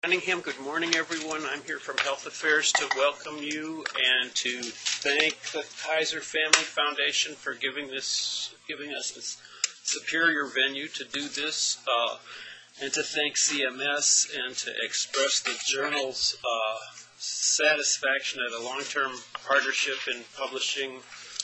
Cunningham. Good morning, everyone. I'm here from Health Affairs to welcome you and to thank the Kaiser Family Foundation for giving us this superior venue to do this, and to thank CMS and to express the journal's satisfaction at a long-term partnership in publishing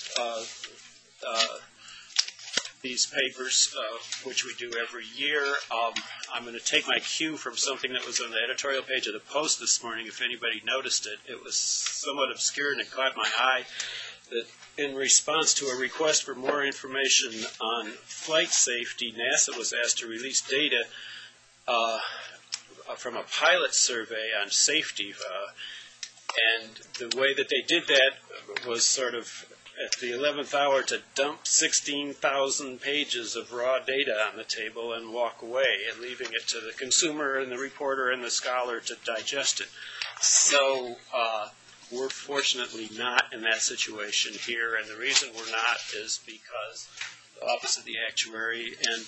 these papers, which we do every year. I'm going to take my cue from something that was on the editorial page of the Post this morning. If anybody noticed it, it was somewhat obscure and it caught my eye that in response to a request for more information on flight safety, NASA was asked to release data from a pilot survey on safety. And the way that they did that was sort of at the 11th hour to dump 16,000 pages of raw data on the table and walk away, and leaving it to the consumer and the reporter and the scholar to digest it. So we're fortunately not in that situation here, and the reason we're not is because the Office of the Actuary and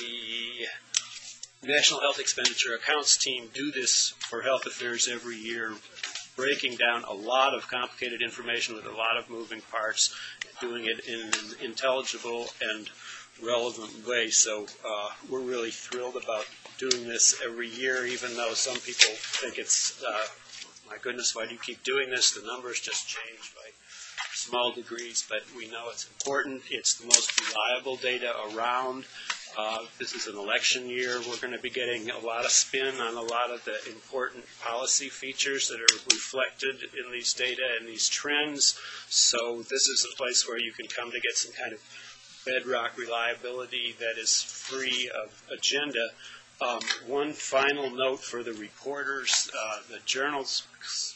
the National Health Expenditure Accounts team do this for Health Affairs every year, breaking down a lot of complicated information with a lot of moving parts, doing it in an intelligible and relevant way. So we're really thrilled about doing this every year, even though some people think it's, my goodness, why do you keep doing this? The numbers just change by small degrees, but we know it's important. It's the most reliable data around. This is an election year. We're going to be getting a lot of spin on a lot of the important policy features that are reflected in these data and these trends. So this is a place where you can come to get some kind of bedrock reliability that is free of agenda. One final note for the reporters, the journals,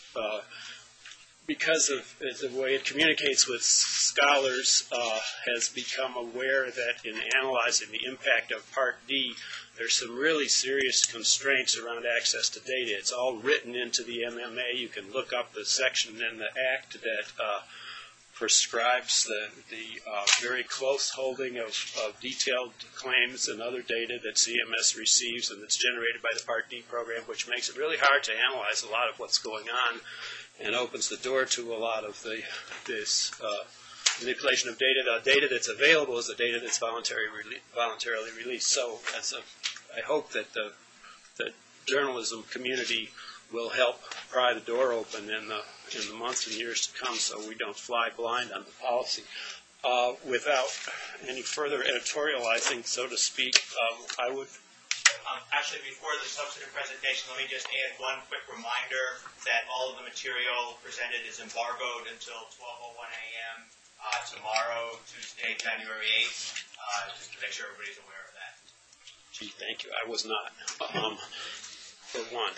because of the way it communicates with scholars, has become aware that in analyzing the impact of Part D, there's some really serious constraints around access to data. It's all written into the MMA. You can look up the section in the Act that prescribes the very close holding of detailed claims and other data that CMS receives and that's generated by the Part D program, which makes it really hard to analyze a lot of what's going on and opens the door to a lot of this manipulation of data. The data that's available is the data that's voluntarily released. So I hope that the journalism community will help pry the door open in the months and years to come, so we don't fly blind on the policy. Without any further editorializing, so to speak, I would. Actually, before the substantive presentation, let me just add one quick reminder that all of the material presented is embargoed until 12:01 a.m. Tomorrow, Tuesday, January 8th, just to make sure everybody's aware of that. Gee, thank you. I was not. For one.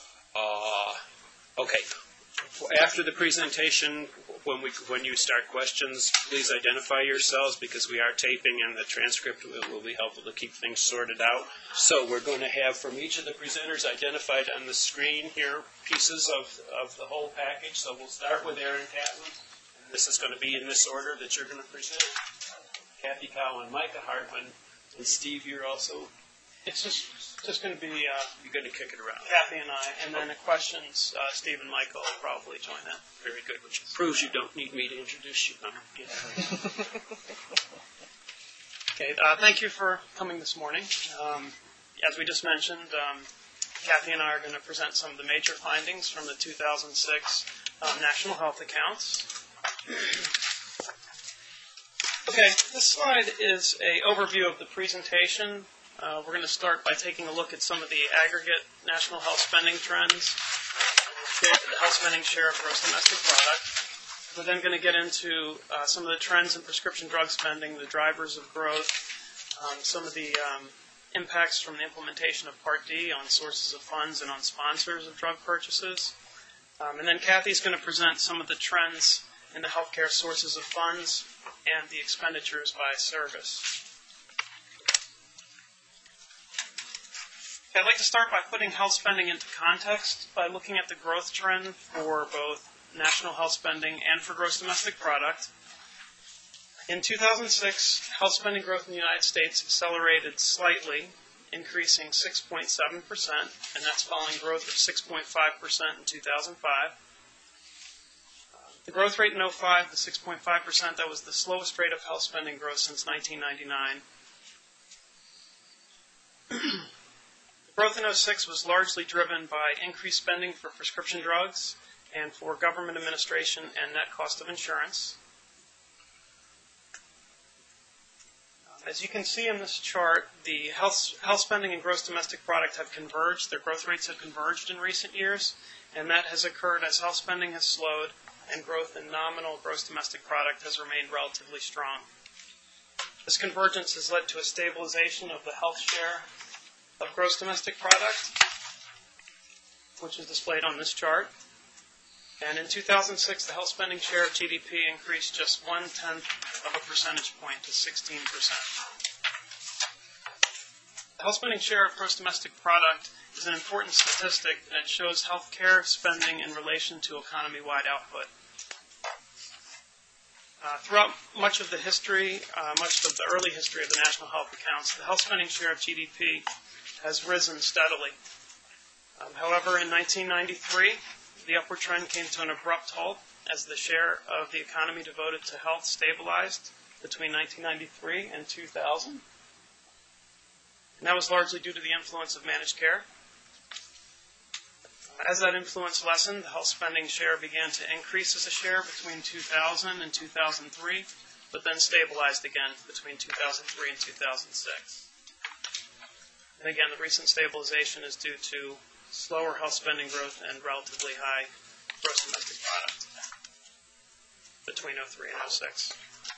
Okay. After the presentation, when you start questions, please identify yourselves because we are taping and the transcript will be helpful to keep things sorted out. So we're going to have from each of the presenters identified on the screen here pieces of the whole package. So we'll start with Aaron Catlin. And this is going to be in this order that you're going to present. Kathy Cowan, Micah Hartman, and Steve, you're also. It's just going to be you're going to kick it around. Kathy and I, and then the questions, Steve and Michael will probably join that. Very good, which proves you don't need me to introduce you. Okay, thank you for coming this morning. As we just mentioned, Kathy and I are going to present some of the major findings from the 2006 National Health Accounts. Okay, this slide is an overview of the presentation. We're going to start by taking a look at some of the aggregate national health spending trends, the health spending share of gross domestic product. We're then going to get into some of the trends in prescription drug spending, the drivers of growth, some of the impacts from the implementation of Part D on sources of funds and on sponsors of drug purchases. And then Kathy's going to present some of the trends in the healthcare sources of funds and the expenditures by service. I'd like to start by putting health spending into context by looking at the growth trend for both national health spending and for gross domestic product. In 2006, health spending growth in the United States accelerated slightly increasing 6.7%, and that's following growth of 6.5% in 2005. The growth rate in 2005, the 6.5%, that was the slowest rate of health spending growth since 1999. Growth in 2006 was largely driven by increased spending for prescription drugs and for government administration and net cost of insurance. As you can see in this chart, the health spending and gross domestic product have converged. Their growth rates have converged in recent years, and that has occurred as health spending has slowed and growth in nominal gross domestic product has remained relatively strong. This convergence has led to a stabilization of the health share of gross domestic product, which is displayed on this chart. And in 2006, the health spending share of GDP increased just 0.1 of a percentage point to 16%. The health spending share of gross domestic product is an important statistic that shows health care spending in relation to economy-wide output. Throughout much of the early history of the national health accounts, the health spending share of GDP has risen steadily. However, in 1993, the upward trend came to an abrupt halt as the share of the economy devoted to health stabilized between 1993 and 2000. And that was largely due to the influence of managed care. As that influence lessened, the health spending share began to increase as a share between 2000 and 2003, but then stabilized again between 2003 and 2006. And again, the recent stabilization is due to slower health spending growth and relatively high gross domestic product between 2003 and 2006.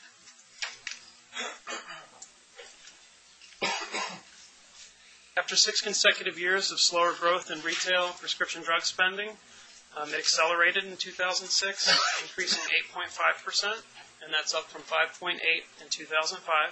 After 6 consecutive years of slower growth in retail prescription drug spending, it accelerated in 2006, increasing 8.5%, and that's up from 5.8% in 2005.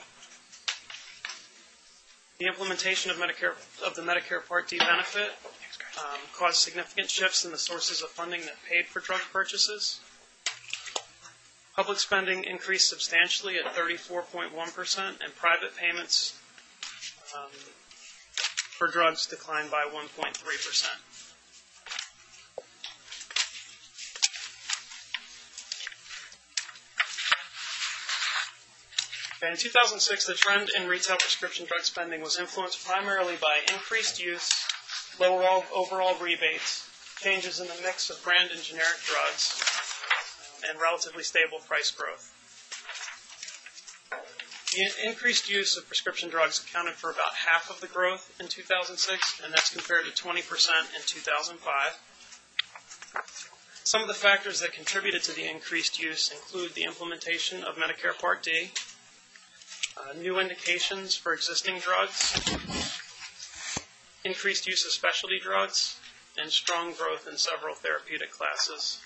The implementation of the Medicare Part D benefit caused significant shifts in the sources of funding that paid for drug purchases. Public spending increased substantially at 34.1%, and private payments for drugs declined by 1.3%. In 2006, the trend in retail prescription drug spending was influenced primarily by increased use, lower overall rebates, changes in the mix of brand and generic drugs, and relatively stable price growth. The increased use of prescription drugs accounted for about half of the growth in 2006, and that's compared to 20% in 2005. Some of the factors that contributed to the increased use include the implementation of Medicare Part D, new indications for existing drugs, increased use of specialty drugs, and strong growth in several therapeutic classes.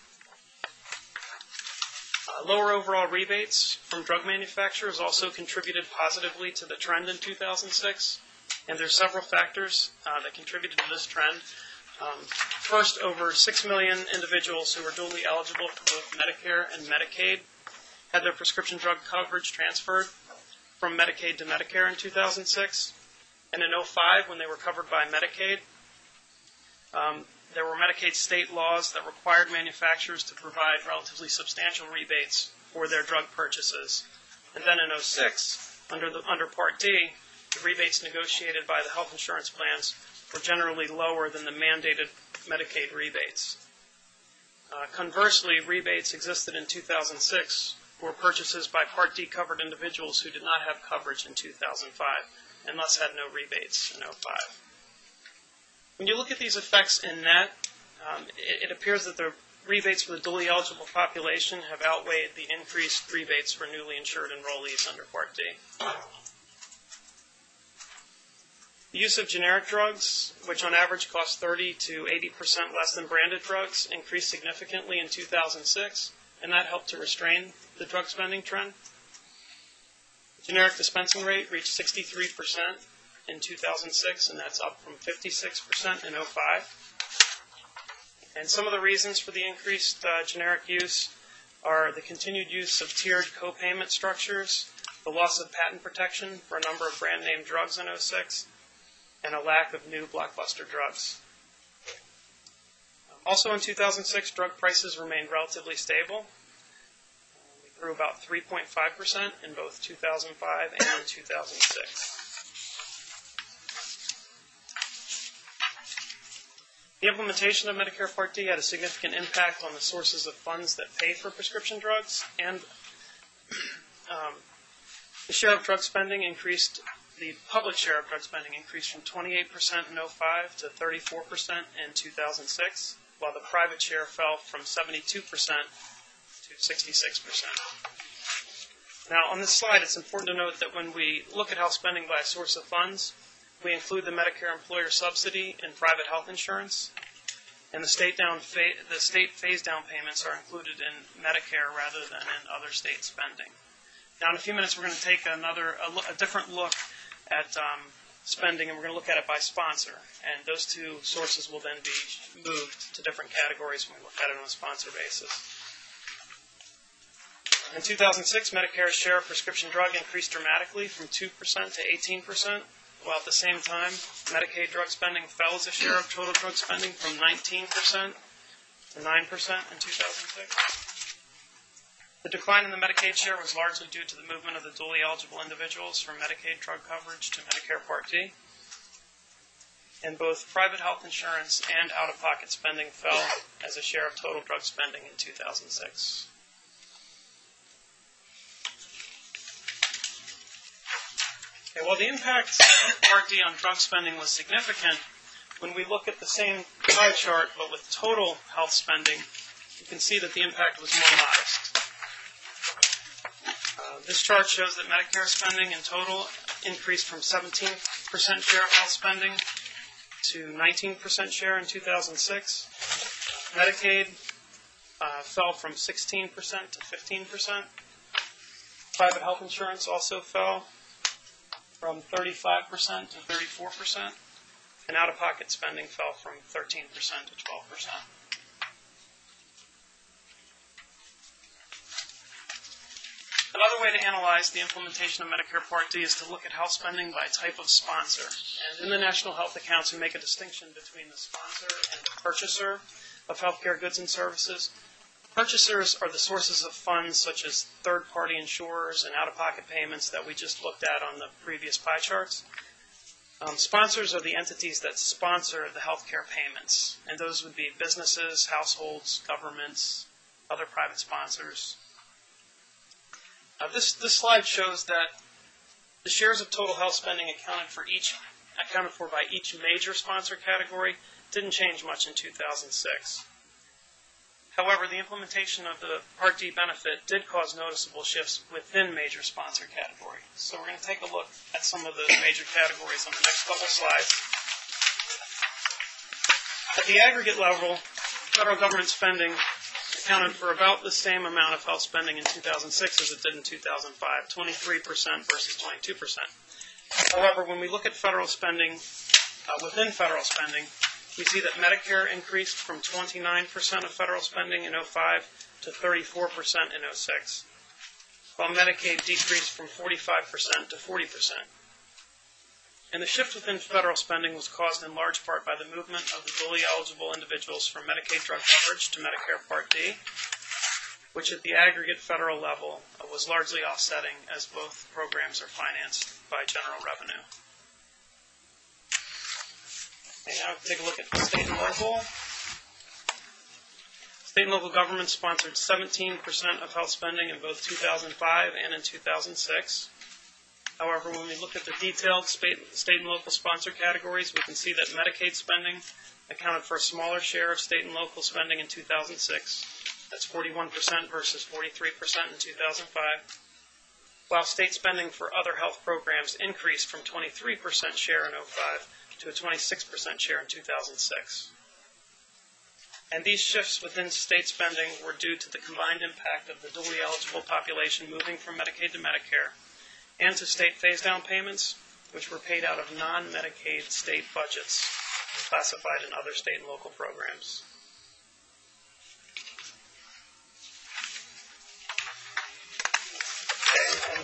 Lower overall rebates from drug manufacturers also contributed positively to the trend in 2006, and there are several factors that contributed to this trend. First, over 6 million individuals who were dually eligible for both Medicare and Medicaid had their prescription drug coverage transferred from Medicaid to Medicare in 2006. And in 2005, when they were covered by Medicaid, there were Medicaid state laws that required manufacturers to provide relatively substantial rebates for their drug purchases. And then in 2006, under Part D, the rebates negotiated by the health insurance plans were generally lower than the mandated Medicaid rebates. Conversely, rebates existed in 2006 for purchases by Part D covered individuals who did not have coverage in 2005 and thus had no rebates in 2005. When you look at these effects in net, it appears that the rebates for the dually eligible population have outweighed the increased rebates for newly insured enrollees under Part D. The use of generic drugs, which on average cost 30 to 80% less than branded drugs, increased significantly in 2006, and that helped to restrain the drug spending trend. The generic dispensing rate reached 63% in 2006, and that's up from 56% in 2005. And some of the reasons for the increased generic use are the continued use of tiered copayment structures, the loss of patent protection for a number of brand name drugs in 2006, and a lack of new blockbuster drugs. Also in 2006, drug prices remained relatively stable. We grew about 3.5% in both 2005 and 2006. The implementation of Medicare Part D had a significant impact on the sources of funds that pay for prescription drugs, and the share of drug spending increased. The public share of drug spending increased from 28% in 2005 to 34% in 2006, while the private share fell from 72% to 66%. Now, on this slide, it's important to note that when we look at health spending by source of funds, we include the Medicare employer subsidy in private health insurance, and the state phase-down payments are included in Medicare rather than in other state spending. Now, in a few minutes, we're going to take a different look at spending, and we're going to look at it by sponsor. And those two sources will then be moved to different categories when we look at it on a sponsor basis. In 2006, Medicare's share of prescription drug increased dramatically from 2% to 18%, while at the same time, Medicaid drug spending fell as a share of total drug spending from 19% to 9% in 2006. The decline in the Medicaid share was largely due to the movement of the dually eligible individuals from Medicaid drug coverage to Medicare Part D. And both private health insurance and out-of-pocket spending fell as a share of total drug spending in 2006. Okay, while the impact of Part D on drug spending was significant, when we look at the same pie chart but with total health spending, you can see that the impact was more modest. This chart shows that Medicare spending in total increased from 17% share of health spending to 19% share in 2006. Medicaid fell from 16% to 15%. Private health insurance also fell from 35% to 34%. And out-of-pocket spending fell from 13% to 12%. Another way to analyze the implementation of Medicare Part D is to look at health spending by type of sponsor. And in the National Health Accounts, we make a distinction between the sponsor and the purchaser of healthcare goods and services. Purchasers are the sources of funds such as third-party insurers and out-of-pocket payments that we just looked at on the previous pie charts. Sponsors are the entities that sponsor the healthcare payments, and those would be businesses, households, governments, other private sponsors. This slide shows that the shares of total health spending accounted for by each major sponsor category didn't change much in 2006. However, the implementation of the Part D benefit did cause noticeable shifts within major sponsor category. So we're going to take a look at some of the major categories on the next couple slides. At the aggregate level, federal government spending accounted for about the same amount of health spending in 2006 as it did in 2005, 23% versus 22%. However, when we look at federal spending, within federal spending, we see that Medicare increased from 29% of federal spending in 2005 to 34% in 2006, while Medicaid decreased from 45% to 40%. And the shift within federal spending was caused in large part by the movement of the dually eligible individuals from Medicaid drug coverage to Medicare Part D, which at the aggregate federal level was largely offsetting as both programs are financed by general revenue. Okay, now take a look at state and local. State and local governments sponsored 17% of health spending in both 2005 and in 2006. However, when we look at the detailed state and local sponsor categories, we can see that Medicaid spending accounted for a smaller share of state and local spending in 2006. That's 41% versus 43% in 2005. While state spending for other health programs increased from 23% share in 2005 to a 26% share in 2006. And these shifts within state spending were due to the combined impact of the dually eligible population moving from Medicaid to Medicare, and to state phase-down payments, which were paid out of non-Medicaid state budgets classified in other state and local programs.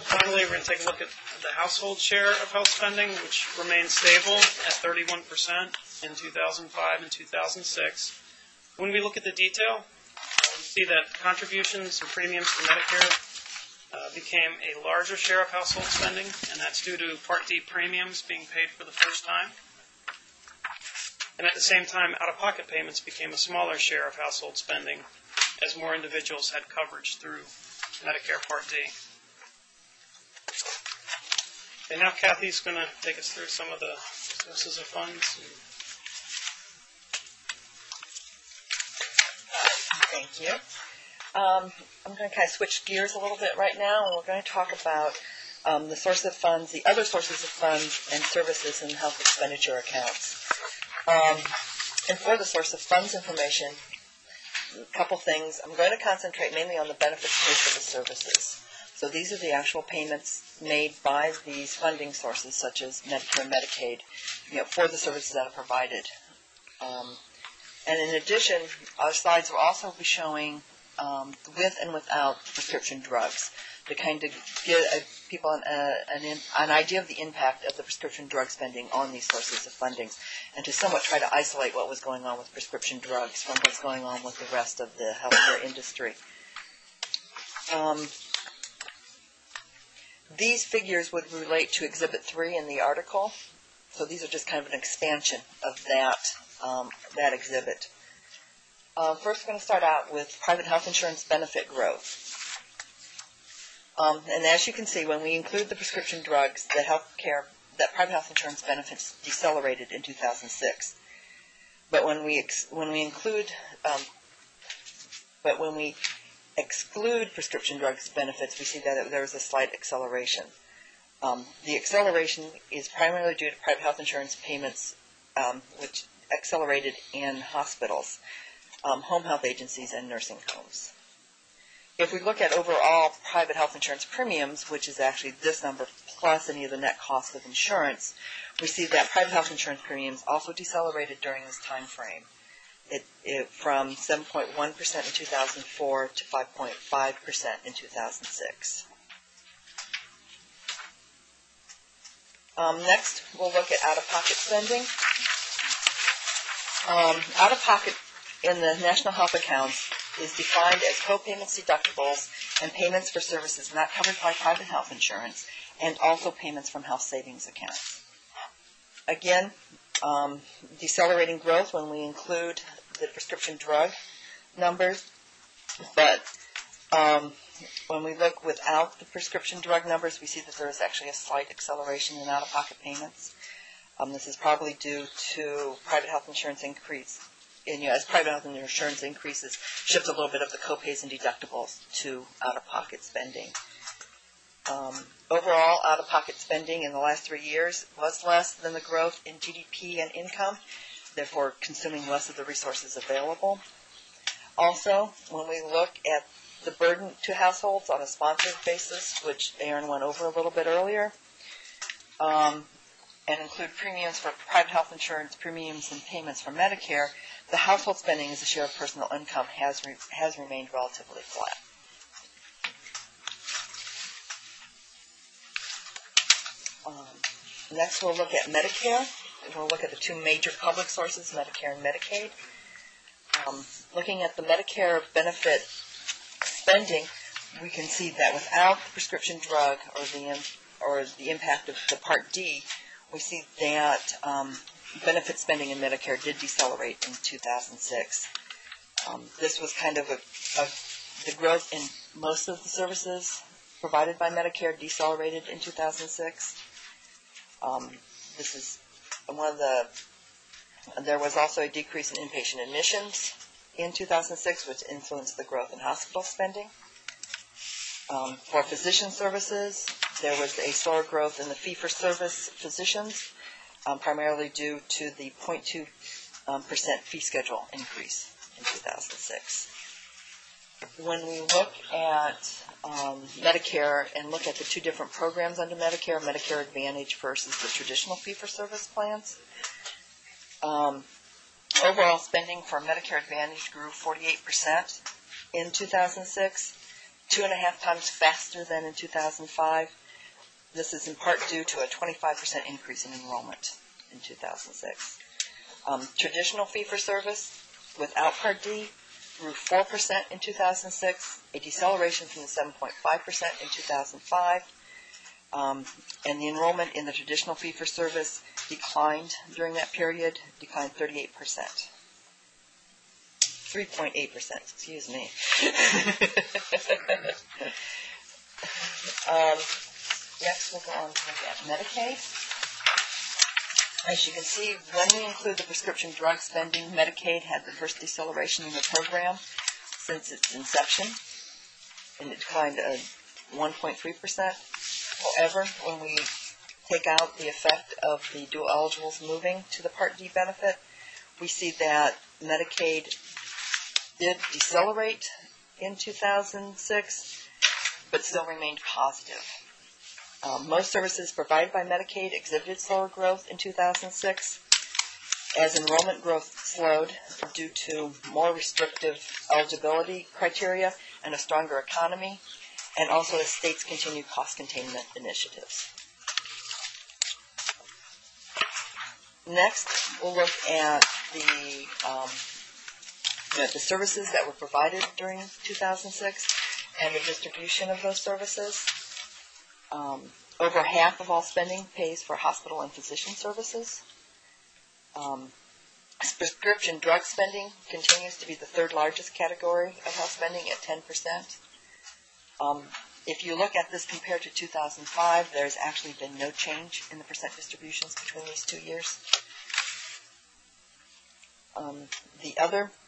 Finally, we're going to take a look at the household share of health spending, which remains stable at 31% in 2005 and 2006. When we look at the detail, we see that contributions and premiums to Medicare became a larger share of household spending, and that's due to Part D premiums being paid for the first time. And at the same time, out-of-pocket payments became a smaller share of household spending as more individuals had coverage through Medicare Part D. And now Kathy's going to take us through some of the sources of funds. Thank you. I'm going to kind of switch gears a little bit right now, and we're going to talk about the source of funds, the other sources of funds and services in health expenditure accounts. And for the source of funds information, a couple things. I'm going to concentrate mainly on the benefits paid for the services. So these are the actual payments made by these funding sources, such as Medicare and Medicaid, for the services that are provided. And in addition, our slides will also be showing with and without prescription drugs to kind of give people an idea of the impact of the prescription drug spending on these sources of funding, and to somewhat try to isolate what was going on with prescription drugs from what's going on with the rest of the healthcare industry. These figures would relate to Exhibit 3 in the article, so these are just kind of an expansion of that exhibit. First, we're going to start out with private health insurance benefit growth. And as you can see, when we include the prescription drugs, that private health insurance benefits decelerated in 2006. But when we exclude prescription drugs benefits, we see that there is a slight acceleration. The acceleration is primarily due to private health insurance payments, which accelerated in hospitals, home health agencies, and nursing homes. If we look at overall private health insurance premiums, which is actually this number plus any of the net costs of insurance, we see that private health insurance premiums also decelerated during this time frame. It from 7.1% in 2004 to 5.5% in 2006. Next, we'll look at out-of-pocket spending. Out-of-pocket in the national health accounts is defined as co-payments, deductibles, and payments for services not covered by private health insurance, and also payments from health savings accounts. Again, decelerating growth when we include the prescription drug numbers, but when we look without the prescription drug numbers, we see that there is actually a slight acceleration in out-of-pocket payments. This is probably due to private health insurance increase. And as private health insurance increases, shifts a little bit of the copays and deductibles to out-of-pocket spending. Overall, out-of-pocket spending in the last 3 years was less than the growth in GDP and income, therefore consuming less of the resources available. Also, when we look at the burden to households on a sponsored basis, which Aaron went over a little bit earlier, and include premiums for private health insurance, premiums and payments for Medicare, the household spending as a share of personal income has remained relatively flat. Next, we'll look at Medicare. We'll look at the two major public sources, Medicare and Medicaid. Looking at the Medicare benefit spending, we can see that without the prescription drug or the impact of the Part D, we see that benefit spending in Medicare did decelerate in 2006. This was kind of the growth in most of the services provided by Medicare decelerated in 2006. This is one of there was also a decrease in inpatient admissions in 2006, which influenced the growth in hospital spending. For physician services, there was a slower growth in the fee-for-service physicians, primarily due to the 0.2% fee schedule increase in 2006. When we look at Medicare and look at the two different programs under Medicare, Medicare Advantage versus the traditional fee-for-service plans, overall spending for Medicare Advantage grew 48% in 2006, 2.5 times faster than in 2005. This is in part due to a 25% increase in enrollment in 2006. Traditional fee-for-service without Part D grew 4% in 2006, a deceleration from the 7.5% in 2005. And the enrollment in the traditional fee-for-service declined during that period, declined 38%. 3.8%, excuse me. Next, we'll go on to look at Medicaid. As you can see, when we include the prescription drug spending, Medicaid had the first deceleration in the program since its inception, and it declined 1.3%. However, when we take out the effect of the dual eligibles moving to the Part D benefit, we see that Medicaid did decelerate in 2006, but still remained positive. Most services provided by Medicaid exhibited slower growth in 2006 as enrollment growth slowed due to more restrictive eligibility criteria and a stronger economy, and also as states continued cost containment initiatives. Next, we'll look at the services that were provided during 2006 and the distribution of those services. Over half of all spending pays for hospital and physician services. Prescription drug spending continues to be the third largest category of health spending at 10%. If you look at this compared to 2005, there's actually been no change in the percent distributions between these 2 years. The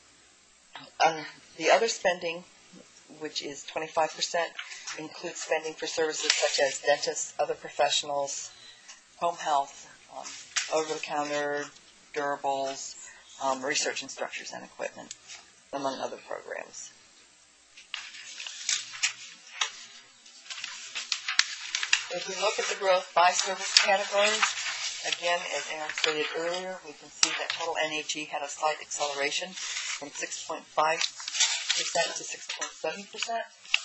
other spending, which is 25%, includes spending for services such as dentists, other professionals, home health, over-the-counter durables, research and structures and equipment, among other programs. If we look at the growth by service categories, again, as Aaron stated earlier, we can see that total NHE had a slight acceleration from 6.5% to 6.7%.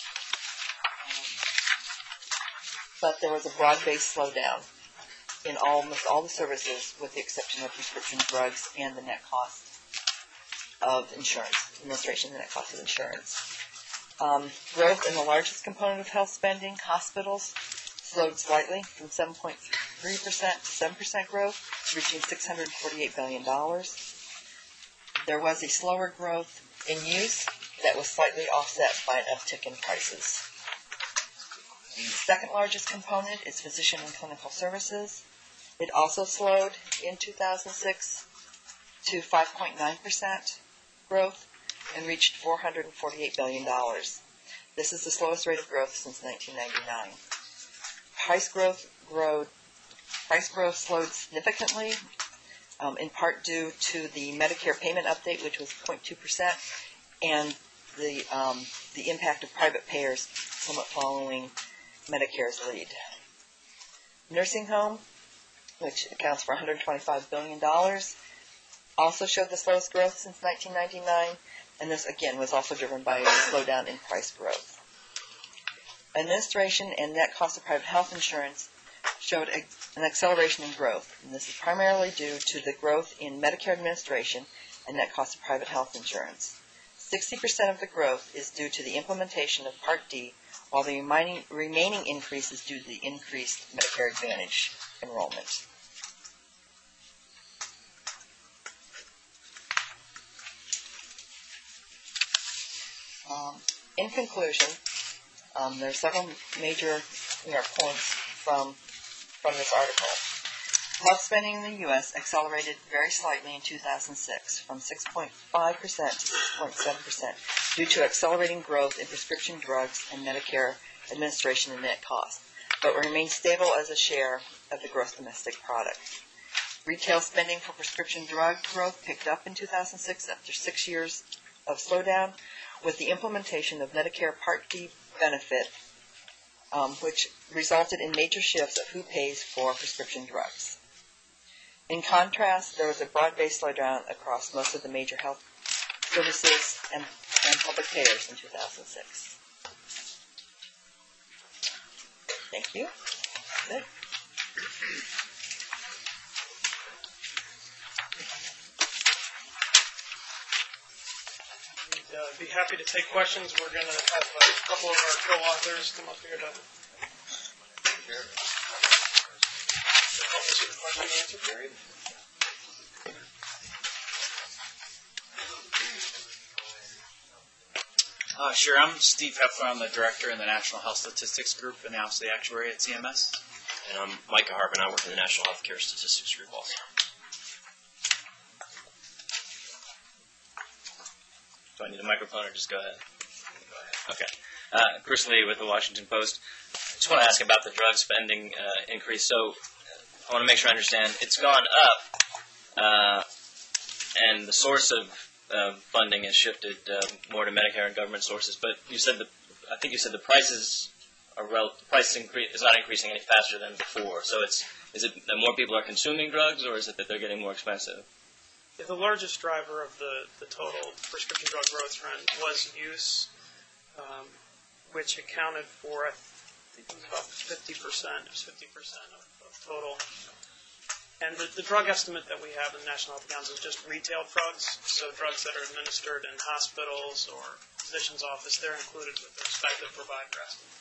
But there was a broad-based slowdown in almost all the services, with the exception of prescription drugs and the net cost of insurance, administration and the net cost of insurance. Growth in the largest component of health spending, hospitals, slowed slightly from 7.3% to 7% growth, reaching $648 billion. There was a slower growth in use that was slightly offset by an uptick in prices. The second largest component is physician and clinical services. It also slowed in 2006 to 5.9% growth and reached $448 billion. This is the slowest rate of growth since 1999. Price growth slowed significantly, in part due to the Medicare payment update, which was 0.2%, and the impact of private payers somewhat following Medicare's lead. Nursing home, which accounts for $125 billion, also showed the slowest growth since 1999, and this again was also driven by a slowdown in price growth. Administration and net cost of private health insurance showed an acceleration in growth, and this is primarily due to the growth in Medicare administration and net cost of private health insurance. 60% of the growth is due to the implementation of Part D, while the remaining increase is due to the increased Medicare Advantage enrollment. In conclusion, there are several major points from this article. Health spending in the U.S. accelerated very slightly in 2006, from 6.5% to 6.7%, due to accelerating growth in prescription drugs and Medicare administration and net cost, but remained stable as a share of the gross domestic product. Retail spending for prescription drug growth picked up in 2006 after 6 years of slowdown, with the implementation of Medicare Part D benefit, which resulted in major shifts of who pays for prescription drugs. In contrast, there was a broad-based slowdown across most of the major health services and public payers in 2006. Thank you. That's it. I'd be happy to take questions. We're going to have a couple of our co-authors come up here to the question and answer period. Sure. I'm Steve Heffler. I'm the director in the National Health Statistics Group and also the actuary at CMS. And I'm Micah Harbin. I work in the National Healthcare Statistics Group also. Do I need a microphone or just go ahead? Okay. Chris Lee with the Washington Post. I just want to ask about the drug spending increase. So I want to make sure I understand. It's gone up, and the source of funding has shifted more to Medicare and government sources. But you said I think you said the prices the price increase is not increasing any faster than before. So is it that more people are consuming drugs, or is it that they're getting more expensive? The largest driver of the total prescription drug growth trend was use, which accounted for, I think it was about 50%. It was 50% of total. And the drug estimate that we have in the National Health Accounts is just retail drugs, so drugs that are administered in hospitals or physician's office, they're included with the respective provider estimates.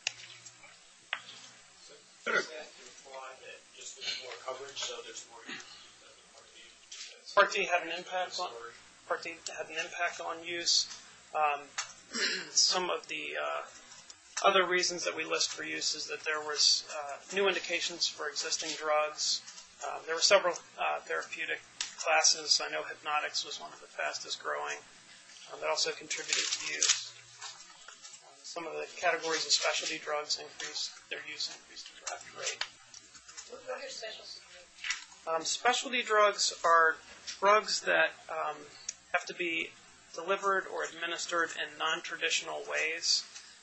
So does that imply that just there's more coverage, so there's more use? Part D had an impact on use. Some of the other reasons that we list for use is that there was new indications for existing drugs. There were several therapeutic classes. I know hypnotics was one of the fastest growing. That also contributed to use. Some of the categories of specialty drugs increased, their use increased at a rapid rate. What are specialty drugs? Specialty drugs are drugs that have to be delivered or administered in non-traditional ways.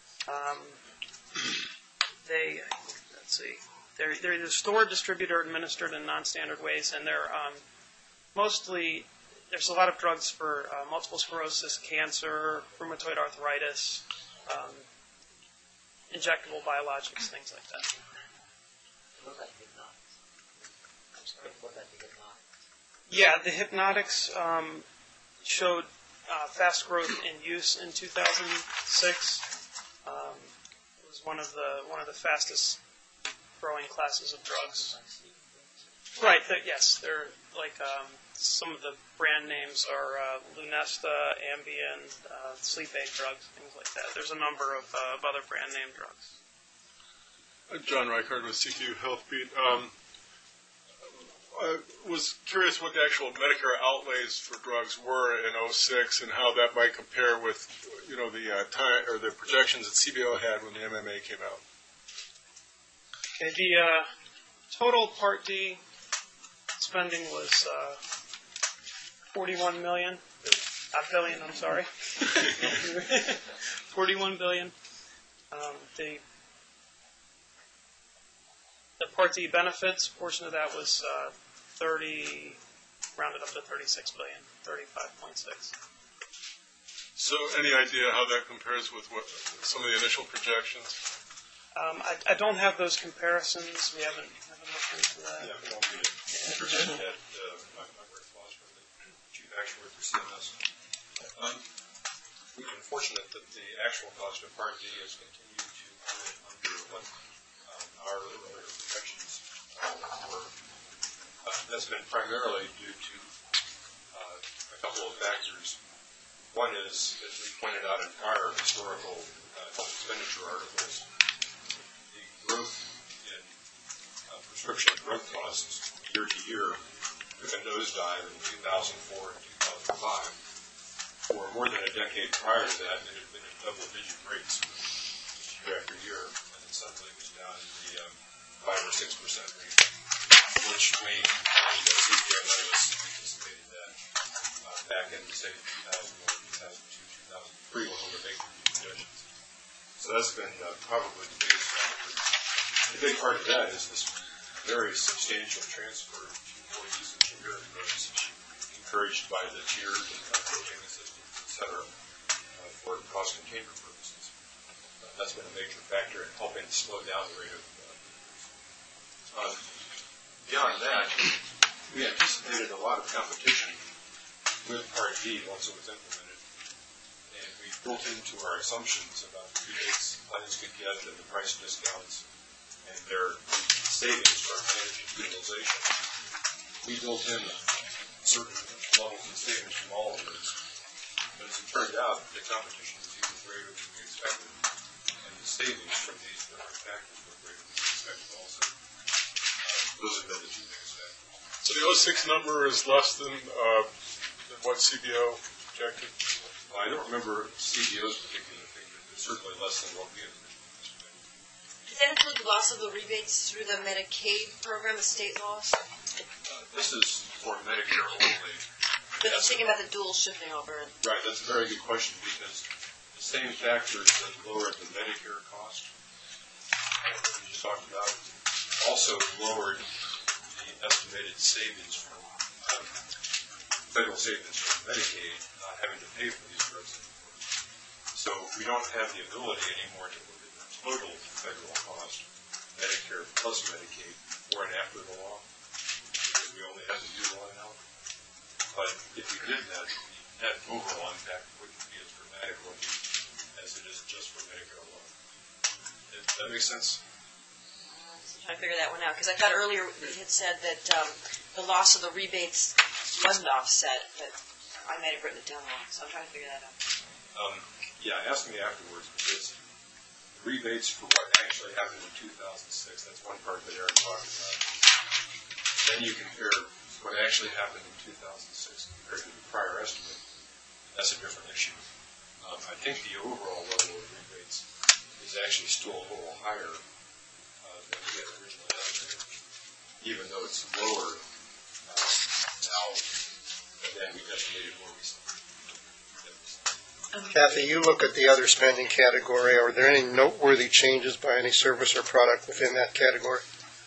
They're either stored, distributed, or administered in non-standard ways, and they're mostly, there's a lot of drugs for multiple sclerosis, cancer, rheumatoid arthritis, injectable biologics, things like that. What about hypnotics? I'm sorry, what about the hypnotics? Yeah, the hypnotics showed fast growth in use in 2006. It was one of the fastest growing classes of drugs. Right. Yes, they're like some of the brand names are Lunesta, Ambien, sleep aid drugs, things like that. There's a number of other brand name drugs. John Reichard with CTU Health Beat. I was curious what the actual Medicare outlays for drugs were in 2006 and how that might compare with, the time or the projections that CBO had when the MMA came out. Okay, the total Part D spending was $41 million. Not billion, I'm sorry. $41 billion. The Part D benefits portion of that was rounded up to $36 billion, 35.6. So, any idea how that compares with what some of the initial projections? I don't have those comparisons. We haven't looked into that. Yeah, we don't need it. Presented at Margaret Foster, the chief actuary for CMS. We've been fortunate that the actual cost of Part D has continued to come in under what our earlier projections were. That's been primarily due to a couple of factors. One is, as we pointed out in prior historical health expenditure articles, the growth in prescription drug costs year to year took a nosedive in 2004 and 2005. For more than a decade prior to that, it had been in double-digit rates year after year, and then suddenly it was down in the 5 or 6% range, which we, CPR anticipated that back in, say, 2001, 2002, 2003, when we were making these projections. So that's been probably the biggest factor. The big part of that is this very substantial transfer to more use of generic drugs, encouraged by the tiered and coaching assistance, et cetera, for cost containment purposes. That's been a major factor in helping slow down the rate of increase. Beyond that, we anticipated a lot of competition with Part D once it was implemented, and we built into our assumptions about the rebates plans could get and the price discounts and their savings from managing utilization. We built in certain levels of savings from all of those. But as it turned out, the competition was even greater than we expected, and the savings from these different factors were greater than we expected also. Those have been the two biggest factors. So the 06 number is less than what CBO projected? Well, I don't remember CBO's particular figure. It's certainly less than what we had originally estimated. Does that include the loss of the rebates through the Medicaid program, the state loss? This is for Medicare only. But I'm thinking about the dual shifting over. Right, that's a very good question because the same factors that lowered the Medicare cost that we just talked about also lowered the estimated savings from federal savings from Medicaid not having to pay for these drugs anymore. So we don't have the ability anymore to look at the total federal cost, Medicare plus Medicaid, before and after the law, because we only have to do one now. But if we did that, the net overall impact wouldn't be as dramatic as it is just for Medicare alone. Does that make sense? Trying to figure that one out, because I thought earlier you had said that the loss of the rebates wasn't offset, but I might have written it down wrong, so I'm trying to figure that out. Yeah, ask me afterwards, because rebates for what actually happened in 2006, that's one part that Aaron talked about. Then you compare what actually happened in 2006 compared to the prior estimate. That's a different issue. I think the overall level of rebates is actually still a little higher than we had originally estimated, even though it's lower now than we estimated more recently. Kathy, you look at the other spending category. Are there any noteworthy changes by any service or product within that category?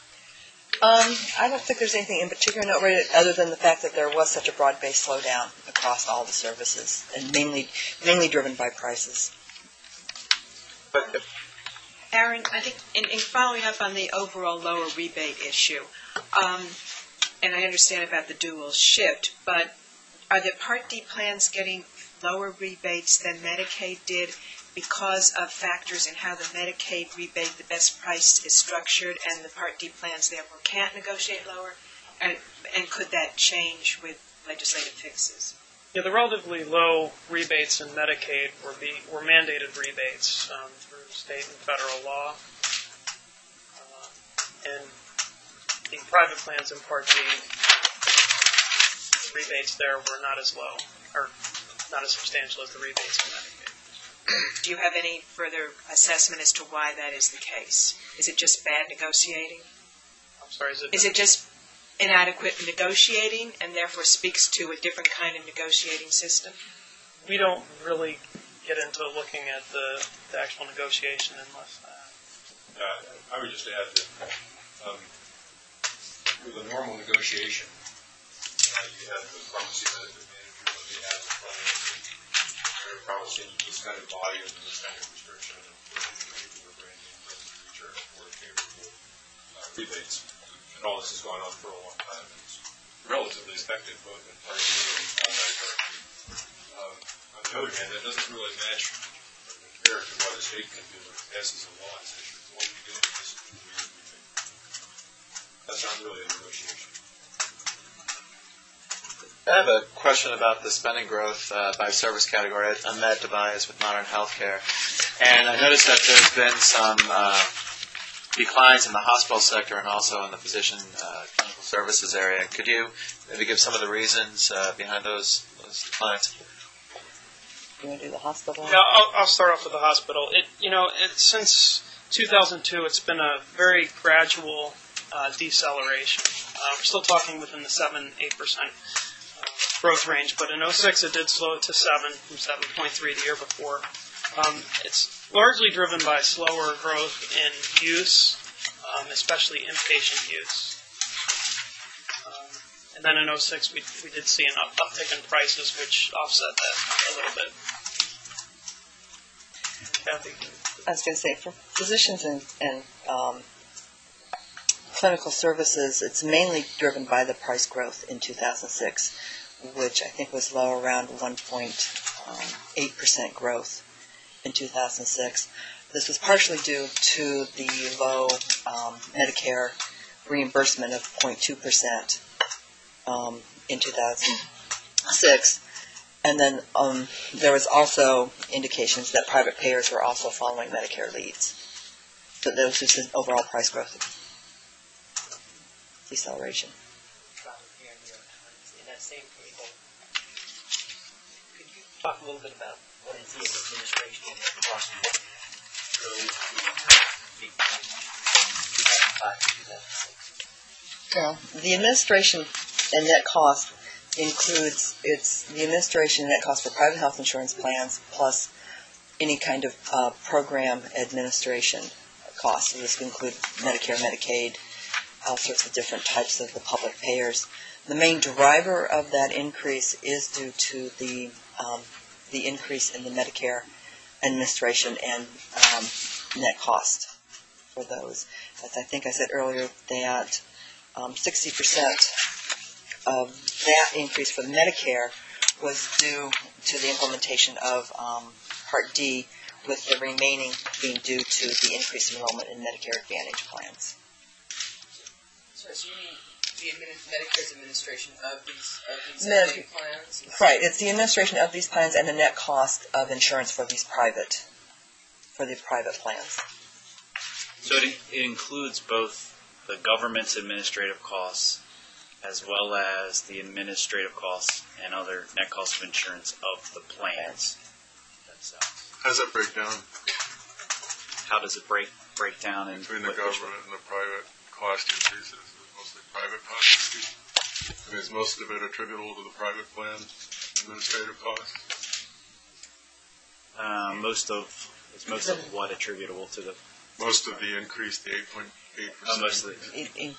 I don't think there's anything in particular noteworthy other than the fact that there was such a broad-based slowdown across all the services, and mainly driven by prices. But Aaron, I think in following up on the overall lower rebate issue, and I understand about the dual shift, but are the Part D plans getting lower rebates than Medicaid did because of factors in how the Medicaid rebate, the best price is structured, and the Part D plans therefore can't negotiate lower? And could that change with legislative fixes? Yeah, the relatively low rebates in Medicaid were mandated rebates through state and federal law. And the private plans in Part D, rebates there were not as low, or not as substantial as the rebates in Medicaid. Do you have any further assessment as to why that is the case? Is it just bad negotiating? I'm sorry, is it just inadequate negotiating and therefore speaks to a different kind of negotiating system? We don't really get into looking at the actual negotiation unless I would just add that with a normal negotiation, you have the pharmacy benefit manager when they have the plan. They're promising this kind of volume and this kind of restriction and particular brand name drugs in return for favorable rebates. And all this has gone on for a long time. It's relatively effective both in Part D and outside Part D. On the other hand, that doesn't really match or compare to what a state can do when it passes a law and says you're going to get this 2 year rebate. That's not really a negotiation. I have a question about the spending growth by service category on med device with modern healthcare. And I noticed that there's been some declines in the hospital sector and also in the physician clinical services area. Could you maybe give some of the reasons behind those declines? You want to do the hospital? Yeah, I'll start off with the hospital. Since 2002, it's been a very gradual deceleration. We're still talking within the 7-8% growth range, but in 06 it did slow it to 7 from 7.3 the year before. It's largely driven by slower growth in use, especially inpatient use. And then in 06 we did see an uptick in prices, which offset that a little bit. Kathy? I was going to say, for physicians and clinical services, it's mainly driven by the price growth in 2006, which I think was low, around 1.8% growth in 2006. This was partially due to the low Medicare reimbursement of 0.2% in 2006. And then there was also indications that private payers were also following Medicare leads. So there was just an overall price growth deceleration. In that same table, could you talk a little bit about what is the administration and the cost? Well, the administration and net cost includes the administration and net cost for private health insurance plans plus any kind of program administration costs. So this would include Medicare, Medicaid, all sorts of different types of the public payers. The main driver of that increase is due to the increase in the Medicare administration and net cost for those. As I think I said earlier, that 60% of that increase for Medicare was due to the implementation of Part D, with the remaining being due to the increased enrollment in Medicare Advantage plans. So you mean Medicare's administration of these plans? Right, it's the administration of these plans and the net cost of insurance for these private plans. So it includes both the government's administrative costs as well as the administrative costs and other net costs of insurance of the plans themselves. How does that break down? How does it break down between the government and the private cost increases? Is it mostly private cost increases? I mean, is most of it attributable to the private plan administrative costs? Most of what attributable to the? Most of the increase, the 8.8%. Most of the.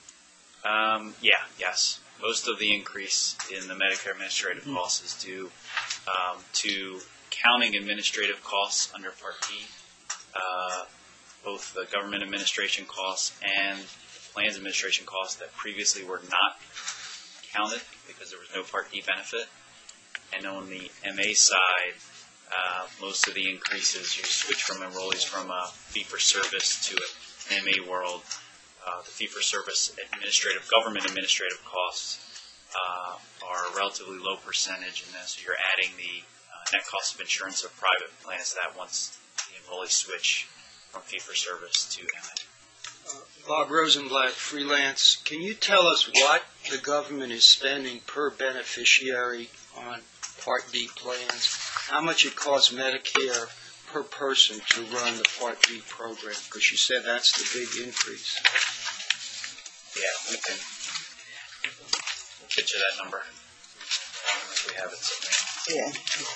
Yes. Most of the increase in the Medicare administrative costs is due to counting administrative costs under Part D, both the government administration costs and the plans administration costs that previously were not counted because there was no Part D benefit. And on the MA side, most of the increases, you switch from enrollees from a fee-for-service to an MA world. The fee-for-service government administrative costs are a relatively low percentage, and then so you're adding the net cost of insurance of private plans to that once the enrollees switch from fee-for-service to MA. Bob Rosenblatt, freelance. Can you tell us what the government is spending per beneficiary on Part D plans? How much it costs Medicare per person to run the Part D program? Because you said that's the big increase. Yeah, we can get you that number if we have it somewhere. Yeah.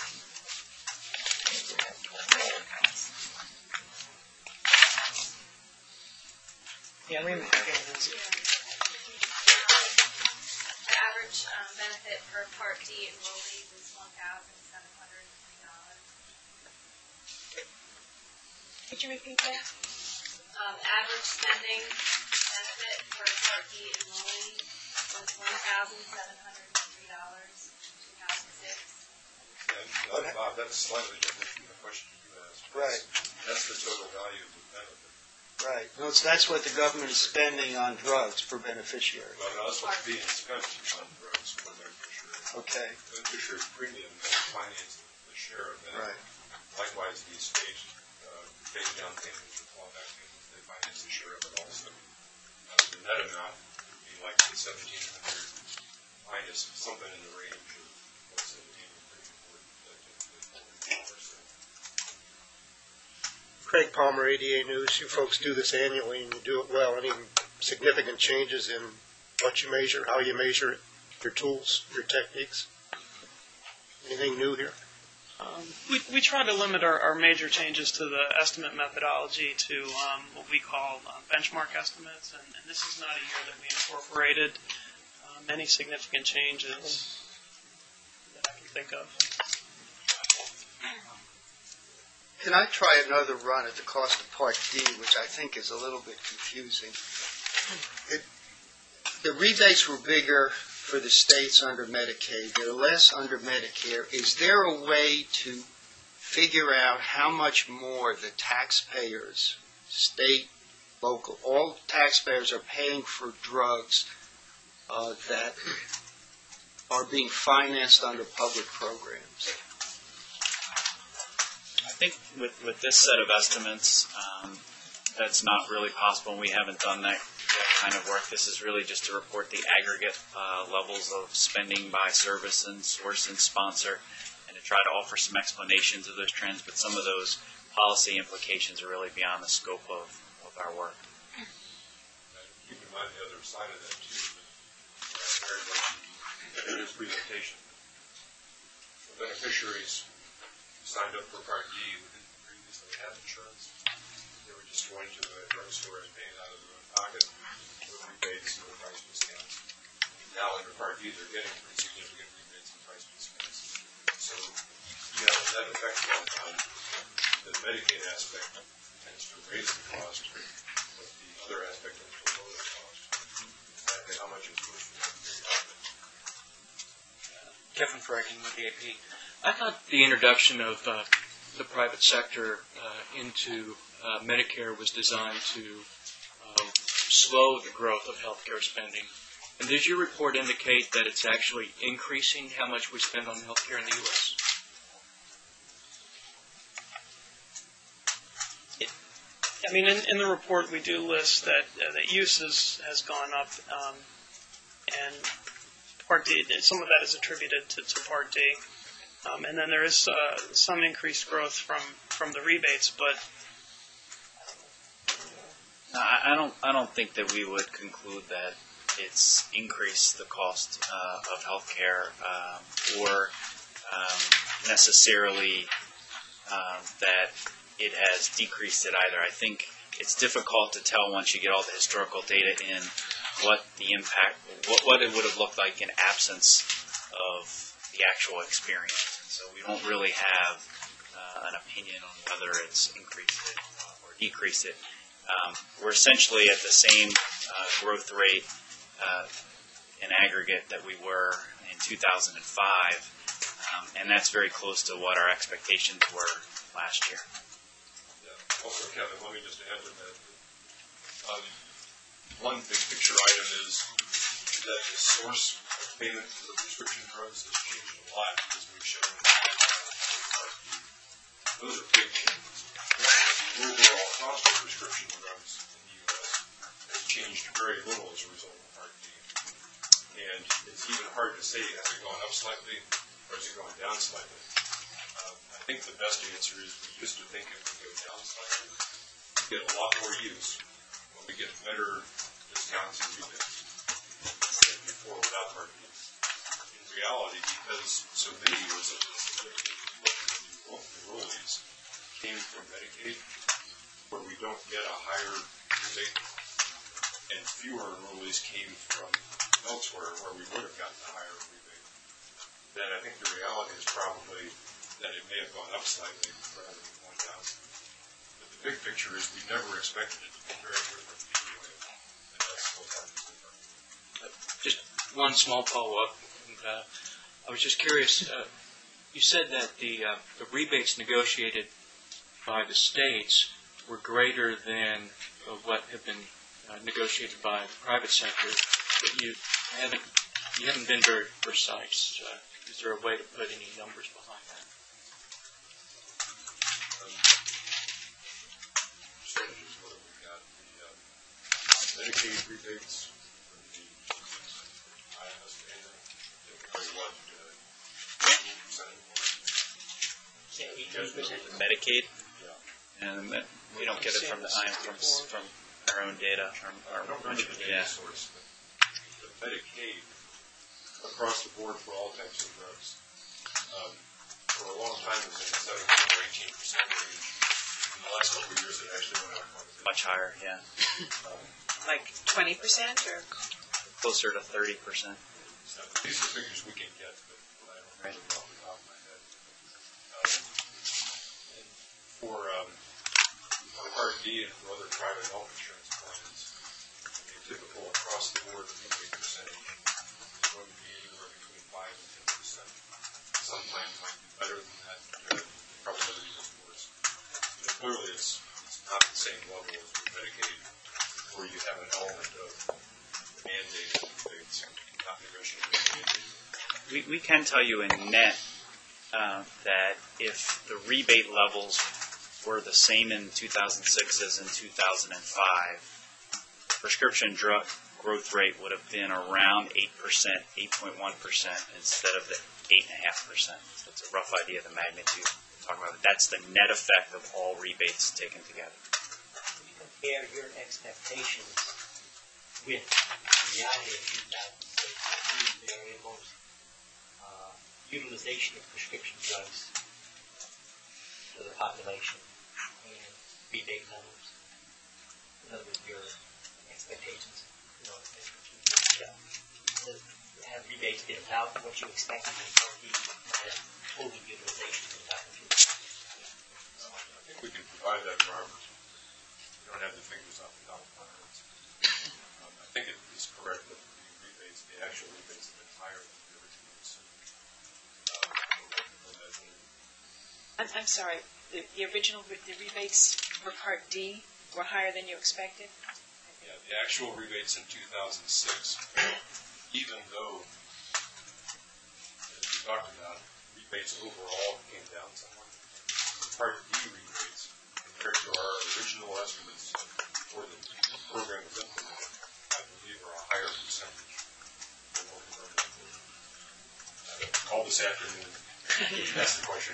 Yeah, we. The average benefit per Part D enrollees is $1,703. Could you repeat that? Average spending benefit per Part D enrollee was $1,703 in 2006. Bob, that's slightly different from the question you asked. Right. That's the total value of the benefit. Right. No, that's what the government is spending on drugs for beneficiaries. Well, no, that's what's being spent on drugs for beneficiaries. Okay. Beneficiary premium finances the share of that. Right. Likewise, these state down payments or fallback payments, they finance the share of it also. The net amount would be like $1,700 minus something in the range of what's in the Craig Palmer, ADA News. You folks do this annually, and you do it well. Any significant changes in what you measure, how you measure it, your tools, your techniques? Anything new here? We try to limit our major changes to the estimate methodology to what we call benchmark estimates, and this is not a year that we incorporated many significant changes that I can think of. Can I try another run at the cost of Part D, which I think is a little bit confusing? The rebates were bigger for the states under Medicaid. They're less under Medicare. Is there a way to figure out how much more the taxpayers, state, local, all taxpayers are paying for drugs that are being financed under public programs? I think with this set of estimates, that's not really possible, and we haven't done that kind of work. This is really just to report the aggregate levels of spending by service and source and sponsor, and to try to offer some explanations of those trends, but some of those policy implications are really beyond the scope of our work. Keep in mind the other side of that, too, in his presentation. The beneficiaries signed up for Part D who didn't previously have insurance. They were just going to the drugstore and paying out of their own pocket for rebates and price discounts. Now under Part D, they're getting pretty significant rebates and price discounts. So you have that effect on the Medicaid aspect tends to raise the cost, but the other aspect tends to lower the cost. Exactly how much is pushed from that very often. Kevin Franken with the AP. I thought the introduction of the private sector into Medicare was designed to slow the growth of healthcare spending. And does your report indicate that it's actually increasing how much we spend on healthcare in the U.S.? I mean, in the report, we do list that use has gone up, and Part D, some of that is attributed to Part D. And then there is some increased growth from the rebates, but No, I don't think that we would conclude that it's increased the cost of healthcare or necessarily that it has decreased it either. I think it's difficult to tell once you get all the historical data in what the impact, what it would have looked like in absence of the actual experience. So we don't really have an opinion on whether it's increased it or decreased it. We're essentially at the same growth rate in aggregate that we were in 2005, and that's very close to what our expectations were last year. Yeah. Also, Kevin, let me just add to that. One big picture item is that the source of payment for the prescription drugs has changed a lot, as we've shown. Those are big changes. The overall cost of prescription drugs in the U.S. has changed very little as a result of Part D. And it's even hard to say, has it gone up slightly or has it gone down slightly? I think the best answer is we used to think it would go down slightly. We get a lot more use, but we get better discounts and rebates than before without Part D. In reality, because so many of the enrollees came from Medicaid, where we don't get a higher rebate, and fewer enrollees came from elsewhere where we would have gotten a higher rebate, then I think the reality is probably that it may have gone up slightly rather than gone down. But the big picture is we never expected it to be very different anyway, and that's what happens in Part D. Just one small follow-up. I was just curious. You said that the rebates negotiated by the states were greater than what have been negotiated by the private sector, but you haven't been very precise. Is there a way to put any numbers behind that? Percentages, what have we got? The Medicaid rebates from the IMS data, typically what, 18%? Medicaid, and we don't get it from the from our own data. I don't remember the data source, but Medicaid across the board for all types of drugs for a long time was in the 17 or 18% range. In the last couple of years, it actually went up quite a bit. Much higher, yeah. Like 20% or? Closer to 30%. These are figures we can get, but I don't remember off the top of my head. For Part D and for other private health insurance plans, they typical across the board rebate percentage is going to be anywhere between 5 and 10%. Some plans might be better than that, probably other even worse. But clearly, it's not the same level as with Medicaid, where you have an element of mandated rebates, not negotiated mandated. We can tell you in net that if the rebate levels were the same in 2006 as in 2005, prescription drug growth rate would have been around 8%, 8.1% instead of the 8.5%. So it's a rough idea of the magnitude. Talking about that's the net effect of all rebates taken together. Can you compare your expectations with reality of 2006, variables, utilization of prescription drugs to the population, and rebate levels? In other words, your expectations. Have rebates been about what you expected, or the total utilization of the population? I think we can provide that, Robert. We don't have the fingers off the top of our heads. I think it is correct that the actual rebates have been higher than the original assumed. I'm sorry, the rebates for Part D were higher than you expected? Yeah, the actual rebates in 2006, even though, as we talked about, rebates overall came down somewhat, Part D rebates, compared to our original estimates before the program was implemented, I believe are a higher percentage than what we learned. All this afternoon, that's the question.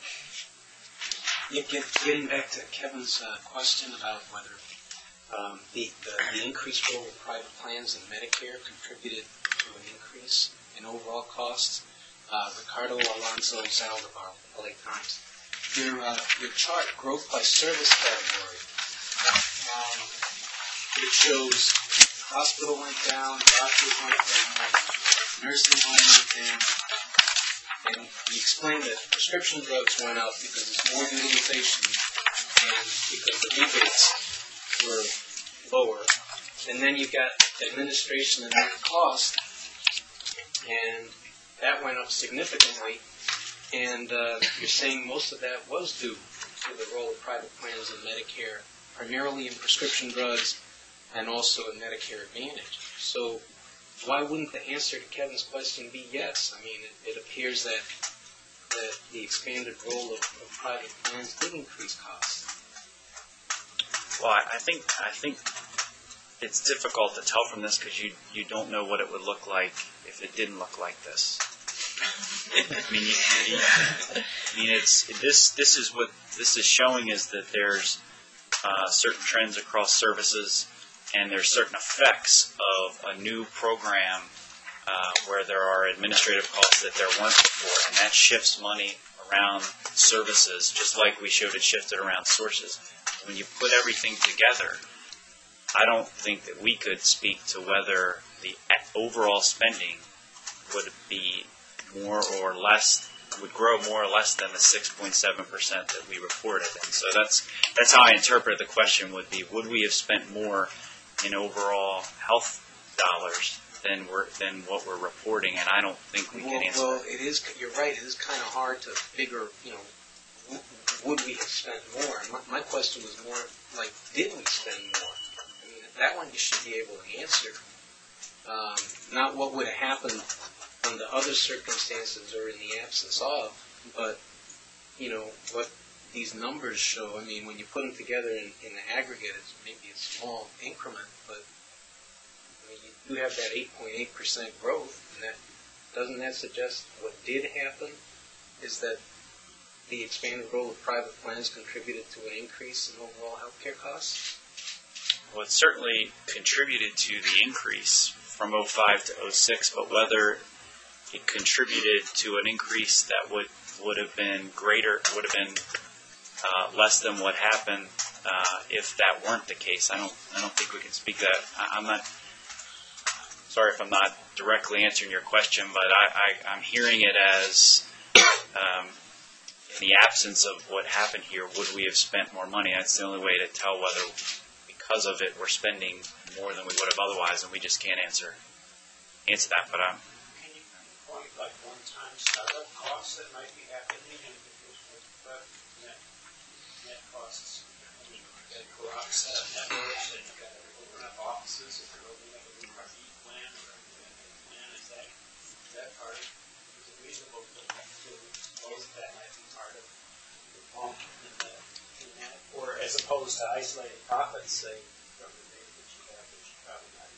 Getting back to Kevin's question about whether the increased role of private plans in Medicare contributed to an increase in overall costs, Ricardo Alonso Saldivar, LA Times. Your chart, growth by service category, it shows hospital went down, doctors went down, nursing home went down, and you explained that prescription drugs went up because there's more utilization and because the rebates were lower. And then you got administration and net cost, and that went up significantly. And you're saying most of that was due to the role of private plans in Medicare, primarily in prescription drugs and also in Medicare Advantage. So why wouldn't the answer to Kevin's question be yes? I mean, it appears that the expanded role of private plans did increase costs. Well, I think it's difficult to tell from this because you don't know what it would look like if it didn't look like this. I mean, this is what this is showing is that there's certain trends across services, and there's certain effects of a new program where there are administrative costs that there weren't before, and that shifts money around services, just like we showed it shifted around sources. When you put everything together, I don't think that we could speak to whether the overall spending would be more or less, would grow more or less than the 6.7% that we reported. And so that's how I interpret the question would be, would we have spent more in overall health dollars than what we're reporting? And I don't think we can answer. Well, it is. You're right. It is kind of hard to figure. Would we have spent more? My question was more like, did we spend more? I mean, that one you should be able to answer. Not what would have happened under other circumstances or in the absence of, but what these numbers show. I mean, when you put them together in the aggregate, it's maybe a small increment, but I mean, you do have that 8.8% growth, and doesn't that suggest what did happen is that the expanded role of private plans contributed to an increase in overall health care costs? Well, it certainly contributed to the increase from 05 to 06, but whether it contributed to an increase that would have been greater, would have been less than what happened if that weren't the case. I don't think we can speak that. I'm not sorry if I'm not directly answering your question, but I'm hearing it as in the absence of what happened here, would we have spent more money? That's the only way to tell whether, because of it, we're spending more than we would have otherwise, and we just can't answer that. But Can you point like one-time startup costs that might be happening and net costs? I mean, that co-ops networks and you've got to open up offices if you're opening up a new RD plan or a plan. Is that part of it? Is it reasonable to suppose that might be part of the bump in that? Or as opposed to isolated profits, say, from the data that you have, which you probably not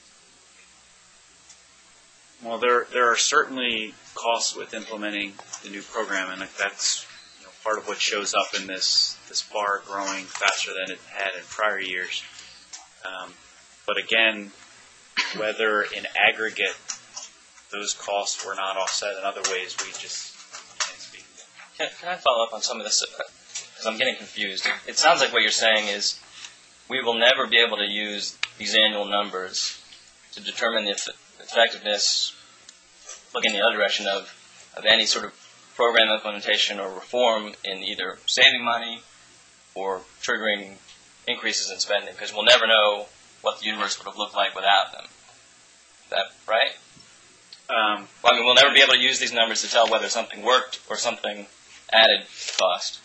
easily. well, there are certainly costs with implementing the new program, and that's part of what shows up in this bar growing faster than it had in prior years. But again, whether in aggregate those costs were not offset in other ways, we just can't speak. Can I follow up on some of this? Because I'm getting confused. It sounds like what you're saying is we will never be able to use these annual numbers to determine the effectiveness, look in the other direction of any sort of program implementation or reform in either saving money or triggering increases in spending, because we'll never know what the universe would have looked like without them. Is that right? Well, I mean, we'll never be able to use these numbers to tell whether something worked or something added cost.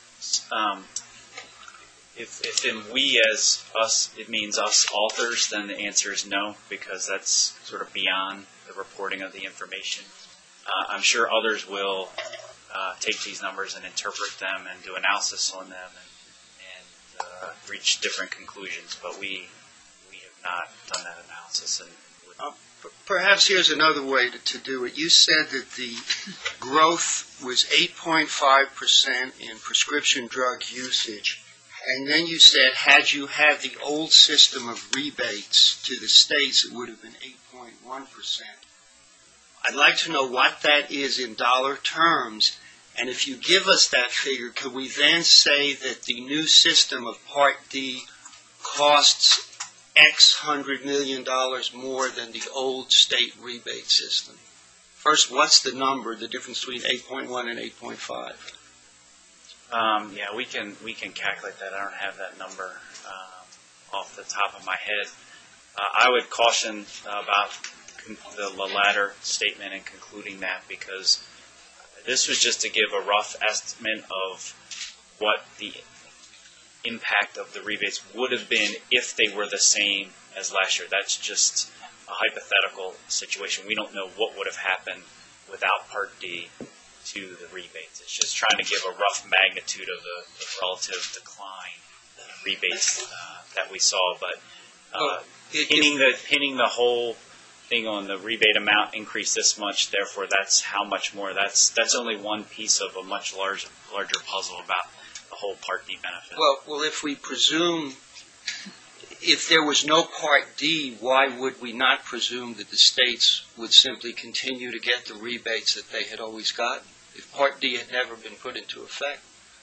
If in we as us, it means us authors, then the answer is no, because that's sort of beyond the reporting of the information. I'm sure others will take these numbers and interpret them and do analysis on them and reach different conclusions, but we have not done that analysis. And perhaps here's another way to do it. You said that the growth was 8.5% in prescription drug usage, and then you said had you had the old system of rebates to the states, it would have been 8.1%. I'd like to know what that is in dollar terms, and if you give us that figure, could we then say that the new system of Part D costs X $100 million more than the old state rebate system? First, what's the number, the difference between 8.1 and 8.5? Yeah, we can calculate that. I don't have that number off the top of my head. I would caution about the latter statement and concluding that, because this was just to give a rough estimate of what the impact of the rebates would have been if they were the same as last year. That's just a hypothetical situation. We don't know what would have happened without Part D to the rebates. It's just trying to give a rough magnitude of the relative decline in rebates that we saw. But pinning the whole thing on the rebate amount increased this much, therefore that's how much more. That's only one piece of a much larger puzzle about the whole Part D benefit. Well, if we presume, if there was no Part D, why would we not presume that the states would simply continue to get the rebates that they had always gotten if Part D had never been put into effect?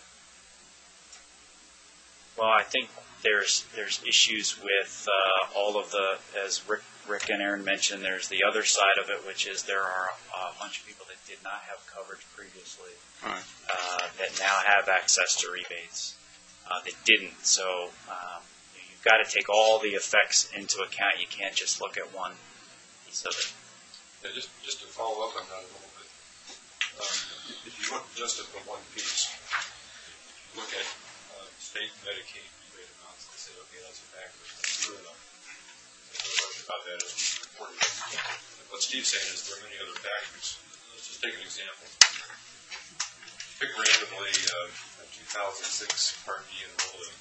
Well, I think there's issues with all of the, as Rick and Aaron mentioned, there's the other side of it, which is there are a bunch of people that did not have coverage previously that now have access to rebates that didn't. So you've got to take all the effects into account. You can't just look at one piece of it. Yeah, just to follow up on that a little bit, if you look just at the one piece, look at state Medicaid rebate amounts and say, okay, that's a factor, that's true enough. No question about that is important. What Steve's saying is there are many other factors. Let's just take an example. Pick randomly a 2006 Part D enrollee,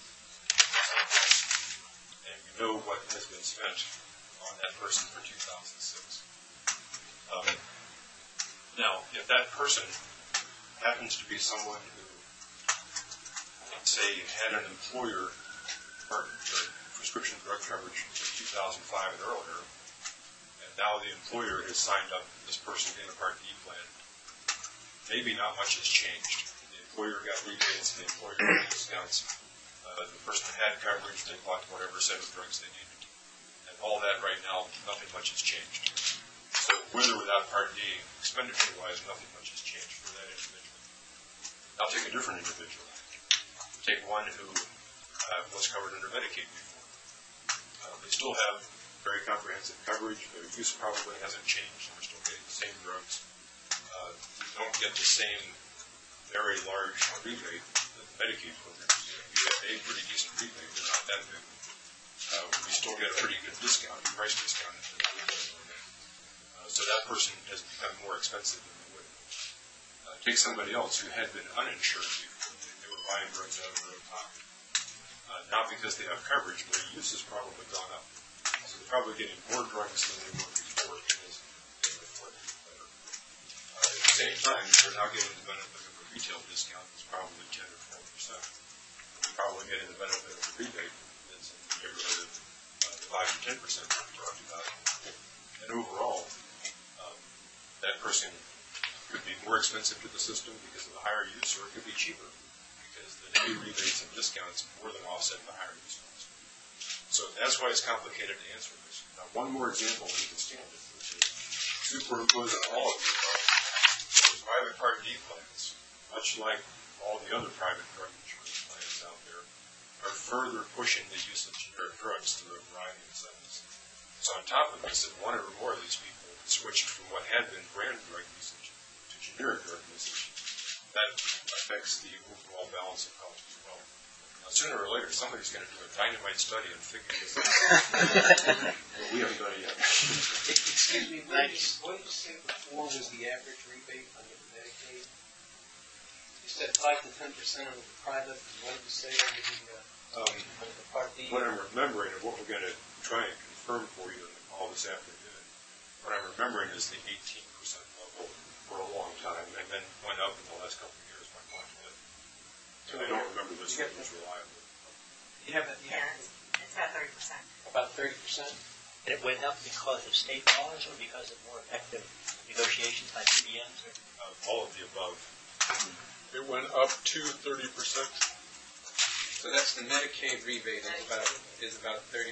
and you know what has been spent on that person for 2006. Now, if that person happens to be someone who, let's say, had an employer prescription drug coverage in 2005 and earlier, and now the employer has signed up this person in a Part D plan, maybe not much has changed. The employer got rebates, the employer got discounts. The person had coverage, they bought whatever set of drugs they needed. And all that right now, nothing much has changed. So with or without Part D, expenditure-wise, nothing much has changed for that individual. Now take a different individual. Take one who was covered under Medicaid before. They still have very comprehensive coverage. Their use probably hasn't changed. They're still getting the same drugs. You don't get the same very large rebate that the Medicaid program is. You get a pretty decent rebate, but not that big. We still get a pretty good discount, price discount. So that person has become more expensive than they would have. Take somebody else who had been uninsured before. They were buying drugs out of their own pocket. Not because they have coverage, but their use has probably gone up. So they're probably getting more drugs than they were before because they can afford it better. At the same time, they're now getting the benefit of a retail discount that's probably 10 or 12%. They're probably getting the benefit of a rebate that's in the neighborhood of 5 or 10% that we talked about. And overall, that person could be more expensive to the system because of the higher use, or it could be cheaper because the new rebates and discounts more than offset the higher use cost. So that's why it's complicated to answer this. Now, one more example we can stand it, which is superimpose on all of the private Part D plans, much like all the other private drug insurance plans out there, are further pushing the use of generic drugs through a variety of incentives. So on top of this, if one or more of these people switched from what had been brand drug usage to generic drug usage, that affects the overall balance of cost as well. Now, sooner or later, somebody's going to do a dynamite study and figure this out. But we haven't done it yet. Excuse me, what did you say before was the average rebate under the Medicaid? You said 5 to 10% of the private. What did you say under the Part D? What I'm remembering and what we're going to try and confirm for you in the call this afternoon, what I'm remembering is the 18% level for a long time, and then went up in the last couple of years by quite a bit. So I don't remember this numbers reliably. You have it? Yeah, it's about 30%. About 30%? And it went up because of state laws or because of more effective negotiations by PBMs? All of the above. It went up to 30%. So that's the Medicaid rebate is about 30%.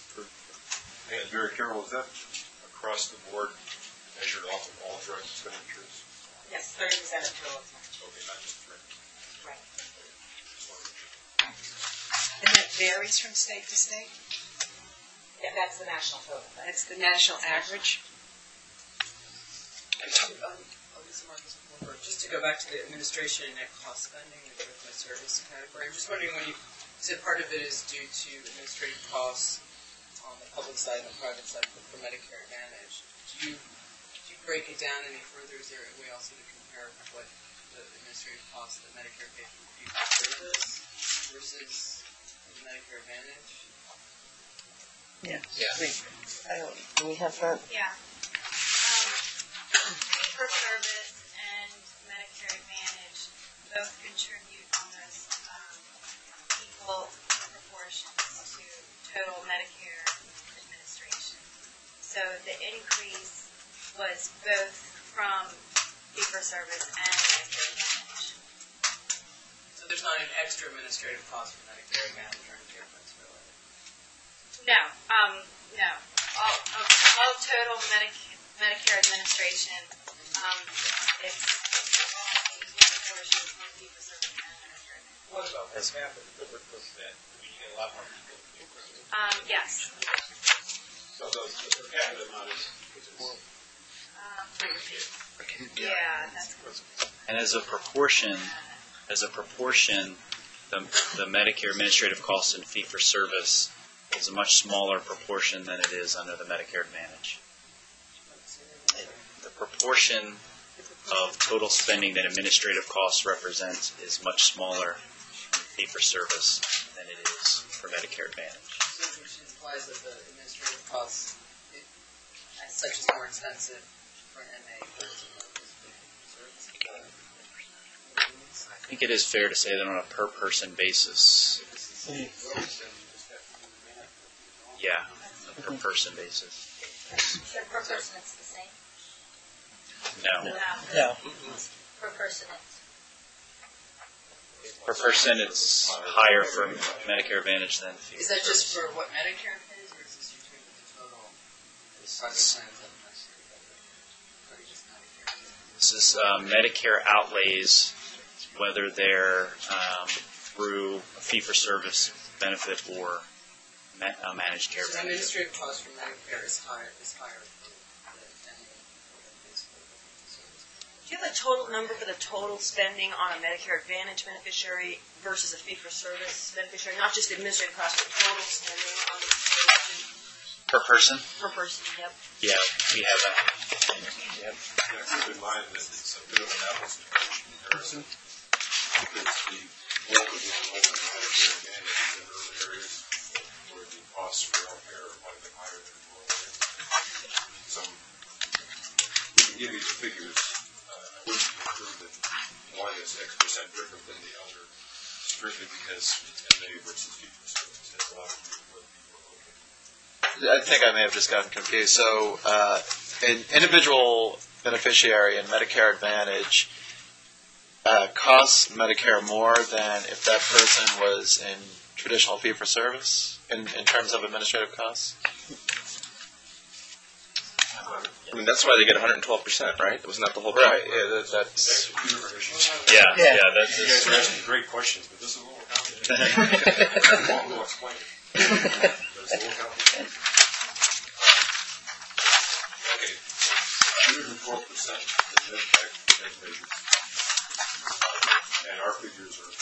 And very careful, is that across the board measured off of all drug expenditures? Yes, 30% of total expenditure. Okay, not just drug. Right. And that varies from state to state? Yeah, that's the national total. That's the national average? Just to go back to the administration and net cost spending and with my service category, I'm just wondering when you said part of it is due to administrative costs on the public side and the private side for Medicare Advantage. Do you break it down any further? Is there a way also to compare what the administrative costs that Medicare pays for fee-for-service versus Medicare Advantage? Yeah. Do we have that? Yeah. Fee-for-service and Medicare Advantage both contribute almost equal proportions to total Medicare administration. So the increase was both from fee-for-service and Medicare Advantage. So there's not an extra administrative cost for Medicare Advantage or any difference, really? No, no. All total Medicare administration, it's proportions from fee-for-service and Medicare Advantage. What about per capita? You get a lot more people. Yes. So the per capita amount is more. Yeah, that's correct. And as a proportion, the Medicare administrative costs and fee-for-service is a much smaller proportion than it is under the Medicare Advantage. The proportion of total spending that administrative costs represent is much smaller in fee-for-service than it is for Medicare Advantage. Which implies that the administrative costs, as such, is more expensive for an MA versus I think it is fair to say that on a per-person basis. Yeah, a per-person basis. So per person it's the same? No. No. Per person it's... Per person, it's higher for Medicare Advantage than fee. Is that just for what Medicare pays, or is this between the total private plans and Medicare? This is Medicare outlays, whether they're through a fee-for-service benefit or managed care So the benefit. administrative cost for Medicare is higher than the MA. Do you have a total number for the total spending on a Medicare Advantage beneficiary versus a fee-for-service beneficiary? Not just the administrative cost, but total spending on the Per person? per person, yep. Yeah, we have that. Yeah, keep in mind that it's a bit of an apples to oranges comparison, because the bulk of the enrollment in Medicare Advantage is in urban areas where the costs for healthcare are quite a bit higher than rural areas. So we can give you the figures. I wouldn't conclude that one is X% different than the other strictly because MA versus fee-for-service has a lot to do with where people are located. I think I may have just gotten confused. So, an individual beneficiary in Medicare Advantage costs Medicare more than if that person was in traditional fee-for-service in terms of administrative costs? I mean, that's why they get 112%, right? Wasn't that the whole point? Right. Yeah, that's. That's You guys are asking great questions, but this is a little complicated. I won't explain it. But it's a little complicated. Okay, 112% is Medicare measures. And our figures are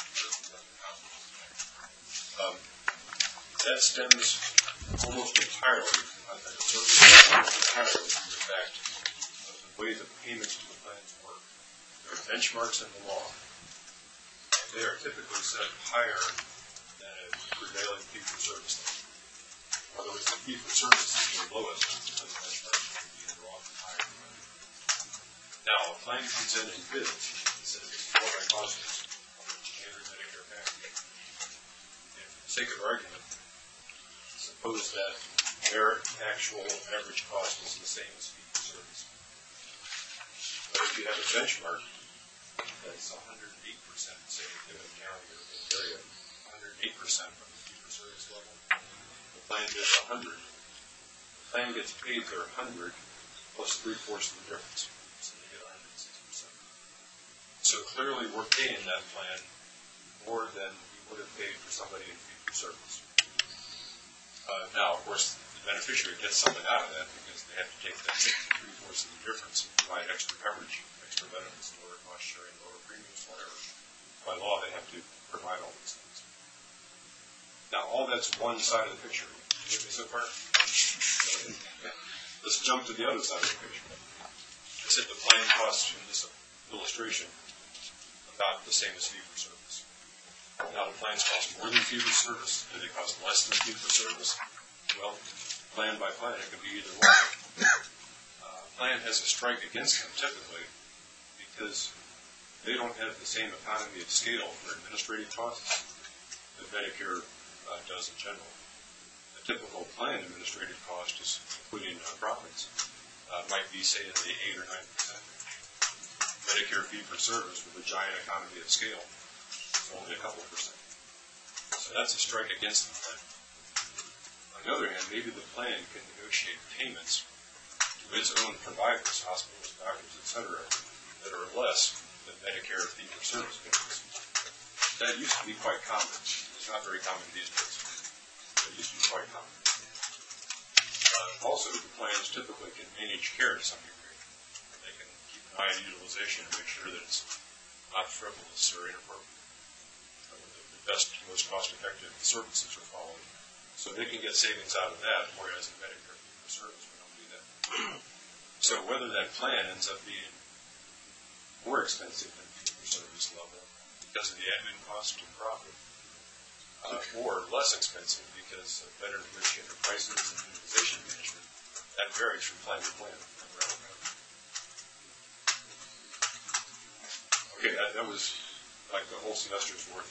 that stems almost entirely, from the fact of the way the payments to the plans work. There are benchmarks in the law. They are typically set higher than a prevailing fee-for-service level. In other words, the fee-for-service is the lowest because the benchmarks will be often higher. Now, a plan comes in and bids and says, this is what my cost is on the standard Medicare package. And for the sake of argument, suppose that their actual average cost is the same as fee-for-service. But if you have a benchmark that's 108%, say in a given county or area, 108% from the fee-for-service level, the plan gets 100. The plan gets paid their 100 plus 3/4 of the difference, so they get 106%. So clearly, we're paying that plan more than we would have paid for somebody in fee-for-service. Now, of course, the beneficiary gets something out of that because they have to take that 3/4 of the difference and provide extra coverage, extra benefits, lower cost sharing, lower premiums, whatever. By law, they have to provide all these things. Now, all that's one side of the picture. You with me so far? Let's jump to the other side of the picture. I said the plan costs in this illustration about the same as fee-for-service. Now, the plans cost more than fee-for-service. Do they cost less than fee-for-service? Well, plan by plan, it could be either one. Plan has a strike against them typically because they don't have the same economy of scale for administrative costs that Medicare does in general. A typical plan administrative cost is including profits might be, say, in the 8 or 9% range. Medicare fee-for-service with a giant economy of scale is only a couple percent. So that's a strike against the plan. On the other hand, maybe the plan can negotiate payments to its own providers, hospitals, doctors, etc., that are less than Medicare fee-for-service payments. That used to be quite common. It's not very common these days. It used to be quite common. Also, the plans typically can manage care to some degree. They can keep an eye on utilization and make sure that it's not frivolous or inappropriate. The best, most cost-effective services are followed. So they can get savings out of that, whereas in Medicare fee-for-service, we don't do that. So whether that plan ends up being more expensive than fee-for-service level because of the admin cost and profit, or less expensive because of better negotiated prices and utilization management, that varies from plan to plan. Okay, that was like the whole semester's worth.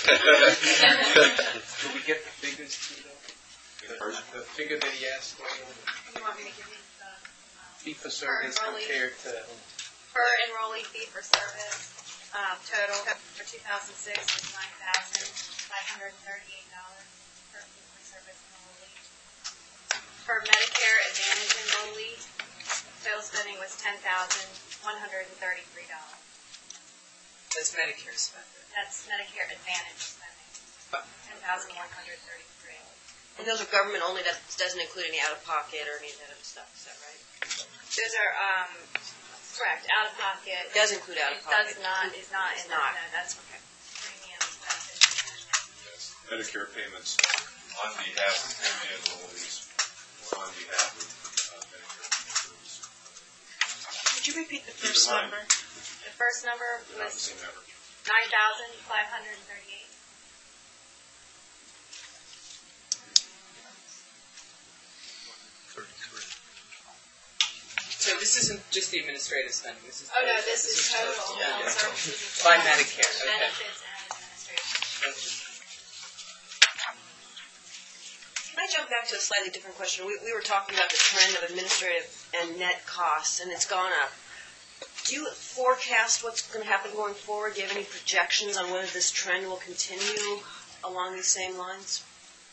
Do we get the figures too, though? The figure that he asked, You want me to give you the fee-for-service compared to... per enrollee fee for service, total for 2006 was $9,538 per fee for service enrollee. For Medicare Advantage enrollee, total spending was $10,133. That's Medicare spending. That's Medicare Advantage spending, $10,133. And those are government only, that doesn't include any out-of-pocket or any of that other stuff, is that right? Those are, correct, out of pocket. It does include out-of-pocket. It does not, is not in not. that, no, that's premiums, benefits. Medicare payments on behalf of MA enrollees or on behalf of Medicare insurers. Could you repeat the first number? The first number Not was the same average. 9,538. So this isn't just the administrative spending, this is. Oh, no, this is total Yeah, health yeah. services. By Medicare, okay. Benefits and administration. Can I jump back to a slightly different question? We were talking about the trend of administrative and net costs, and it's gone up. Do you forecast what's going to happen going forward? Do you have any projections on whether this trend will continue along these same lines?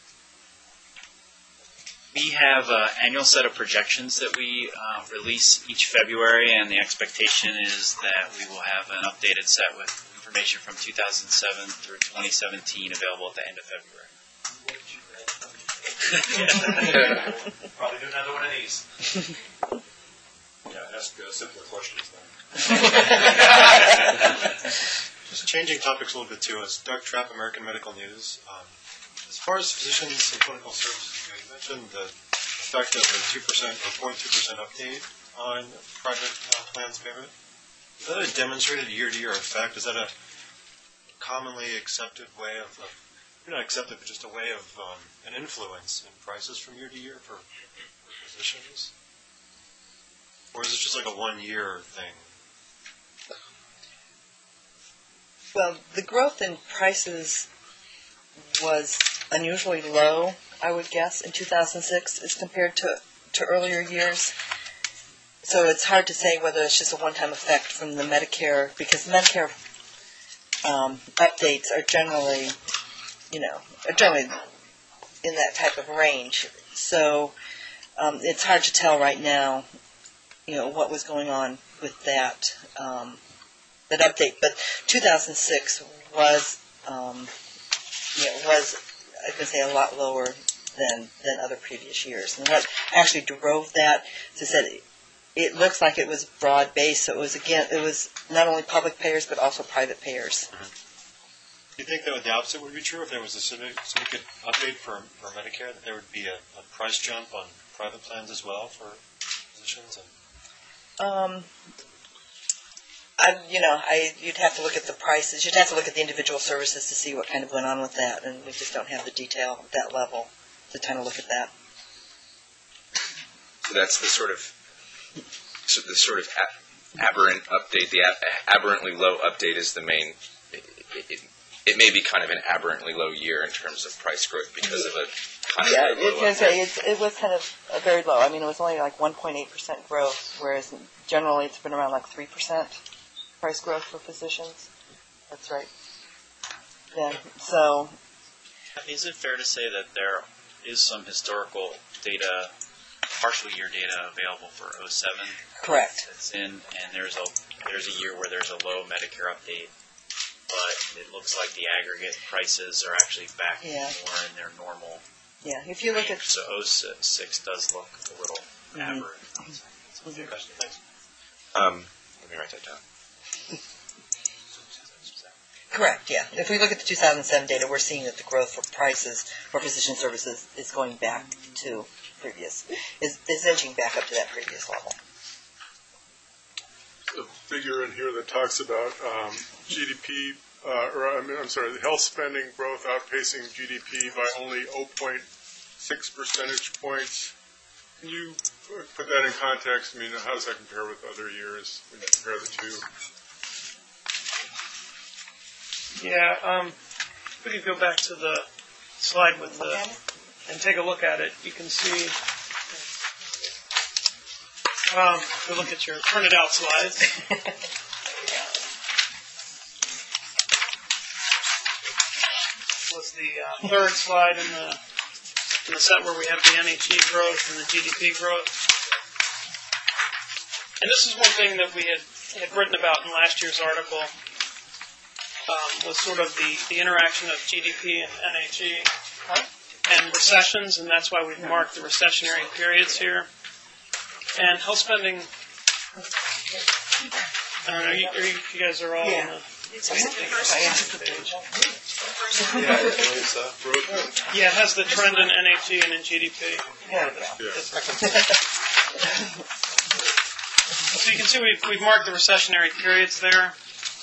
We have an annual set of projections that we release each February, and the expectation is that we will have an updated set with information from 2007 through 2017 available at the end of February. Probably do another one of these. Yeah, ask simpler questions then. Just changing topics a little bit too, as Doug Trapp, American Medical News. As far as physicians and clinical services go, you mentioned the effect of the 2% or 0.2% update on private plans payment. Is that a demonstrated year-to-year effect? Is that a commonly accepted way of not accepted, but just a way of an influence in prices from year to year for physicians? Or is it just like a one-year thing? Well, the growth in prices was unusually low, I would guess, in 2006 as compared to earlier years. So it's hard to say whether it's just a one-time effect from the Medicare, because Medicare updates are generally, generally in that type of range. So it's hard to tell right now, what was going on with that that update. But 2006 was, was I could say a lot lower than other previous years. And what actually drove that, as I said, it looks like it was broad-based. So it was not only public payers but also private payers. Mm-hmm. Do you think that the opposite would be true if there was a significant update for Medicare, that there would be a price jump on private plans as well for physicians? You'd have to look at the prices. You'd have to look at the individual services to see what kind of went on with that, and we just don't have the detail at that level to kind of look at that. So that's the sort of aberrant update. The aberrantly low update is the main. It may be kind of an aberrantly low year in terms of price growth because of a kind of low update. It was kind of very low. I mean, it was only like 1.8% growth, whereas generally it's been around like 3% price growth for physicians. That's right. Then, so. Is it fair to say that there is some historical data, partial year data available for 07? Correct. It's in, and there's a year where there's a low Medicare update, but it looks like the aggregate prices are actually back more in their normal. Yeah, if you look at. So 06 does look a little aberrant. Okay, question. Thanks. Let me write that down. Correct, yeah. If we look at the 2007 data, we're seeing that the growth for prices for physician services is going back to previous, is edging back up to that previous level. A figure in here that talks about GDP, the health spending growth outpacing GDP by only 0.6 percentage points. Can you put that in context? I mean, how does that compare with other years when you compare the two? Yeah, if we could go back to the slide with and take a look at it, you can see, if you look at your printed out slides. Was the third slide in the set where we have the NHE growth and the GDP growth. And this is one thing that we had written about in last year's article, was sort of the interaction of GDP and NHE. and recessions, and that's why we've marked the recessionary periods here. And health spending, I don't know, you guys are all on the... Yeah, it has the trend in NHE and in GDP. So you can see we've marked the recessionary periods there.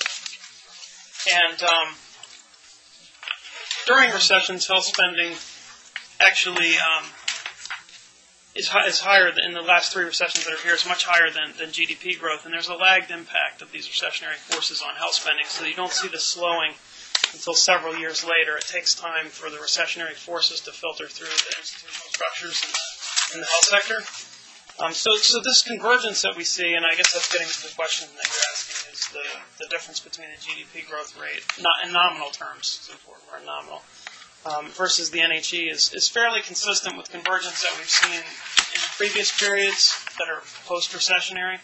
And during recessions, health spending actually is higher in the last three recessions that are here. It's much higher than GDP growth, and there's a lagged impact of these recessionary forces on health spending, so you don't see the slowing until several years later. It takes time for the recessionary forces to filter through the institutional structures in the health sector. So this convergence that we see, and I guess that's getting to the question that you're asking, is the difference between the GDP growth rate, not in nominal terms, it's important, we're in nominal, versus the NHE is fairly consistent with convergence that we've seen in previous periods that are post-recessionary.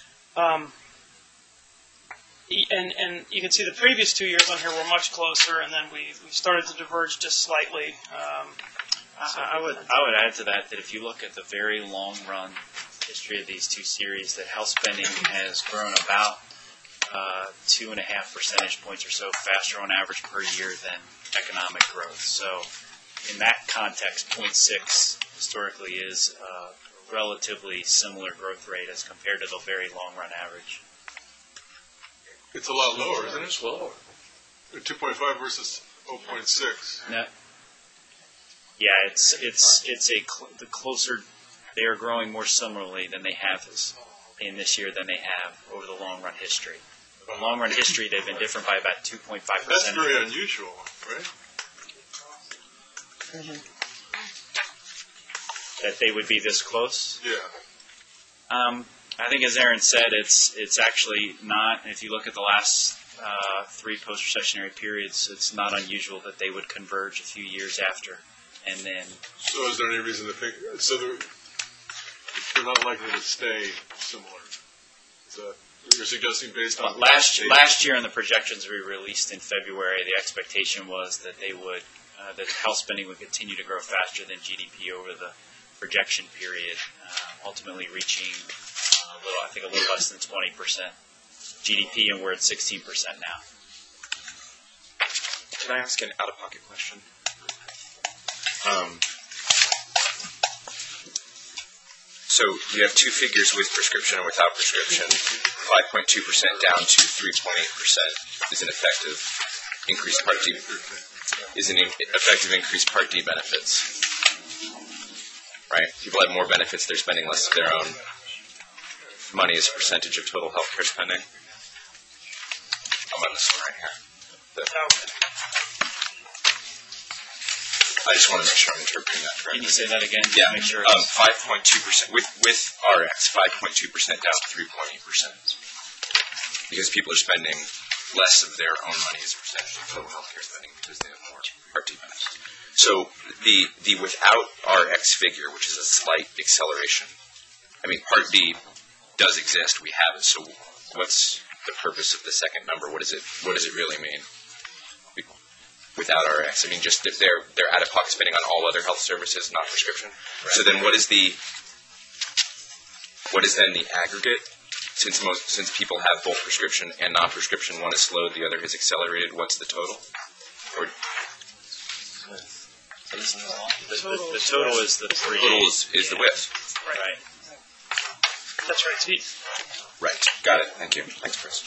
And you can see the previous 2 years on here were much closer, and then we started to diverge just slightly. I would add to that if you look at the very long run history of these two series, that health spending has grown about 2.5 percentage points or so faster on average per year than economic growth. So in that context, 0.6 historically is a relatively similar growth rate as compared to the very long run average. It's a lot lower, isn't it? It's lower. 2.5 versus 0.6. No. Yeah, the closer they are growing more similarly than they have in this year than they have over the long run history. The long run history, they've been different by about 2.5%. That's very unusual, right? Mm-hmm. That they would be this close? Yeah. I think, as Aaron said, it's actually not. If you look at the last three post-recessionary periods, it's not unusual that they would converge a few years after. And then. So, is there any reason to think? So, they're not likely to stay similar. Is that you're suggesting based on last year in the projections we released in February, the expectation was that they would that health spending would continue to grow faster than GDP over the projection period, ultimately reaching a little less than 20% GDP, and we're at 16% now. Can I ask an out-of-pocket question? So you have two figures with prescription and without prescription. 5.2% down to 3.8% is an effective increased Part D. Is an effective increased Part D benefits. Right? People have more benefits; they're spending less of their own money as a percentage of total health care spending. I'm on this one right here. I just want to make sure I'm interpreting that correctly. Can you say that again? Yeah. Make sure. 5.2% with RX, 5.2% down to 3.8%, because people are spending less of their own money as a percentage of total healthcare spending because they have more Part D benefits. So the without RX figure, which is a slight acceleration. I mean, Part D does exist. We have it. So what's the purpose of the second number? What does it really mean? Without RX, I mean, just if they're out-of-pocket spending on all other health services, not prescription. Right. So then, what is then the aggregate? Since people have both prescription and non-prescription, one has slowed, the other has accelerated. What's the total? Or the total is the three. The total is the width. Right. That's right, Steve. Right. Got it. Thank you. Thanks, Chris.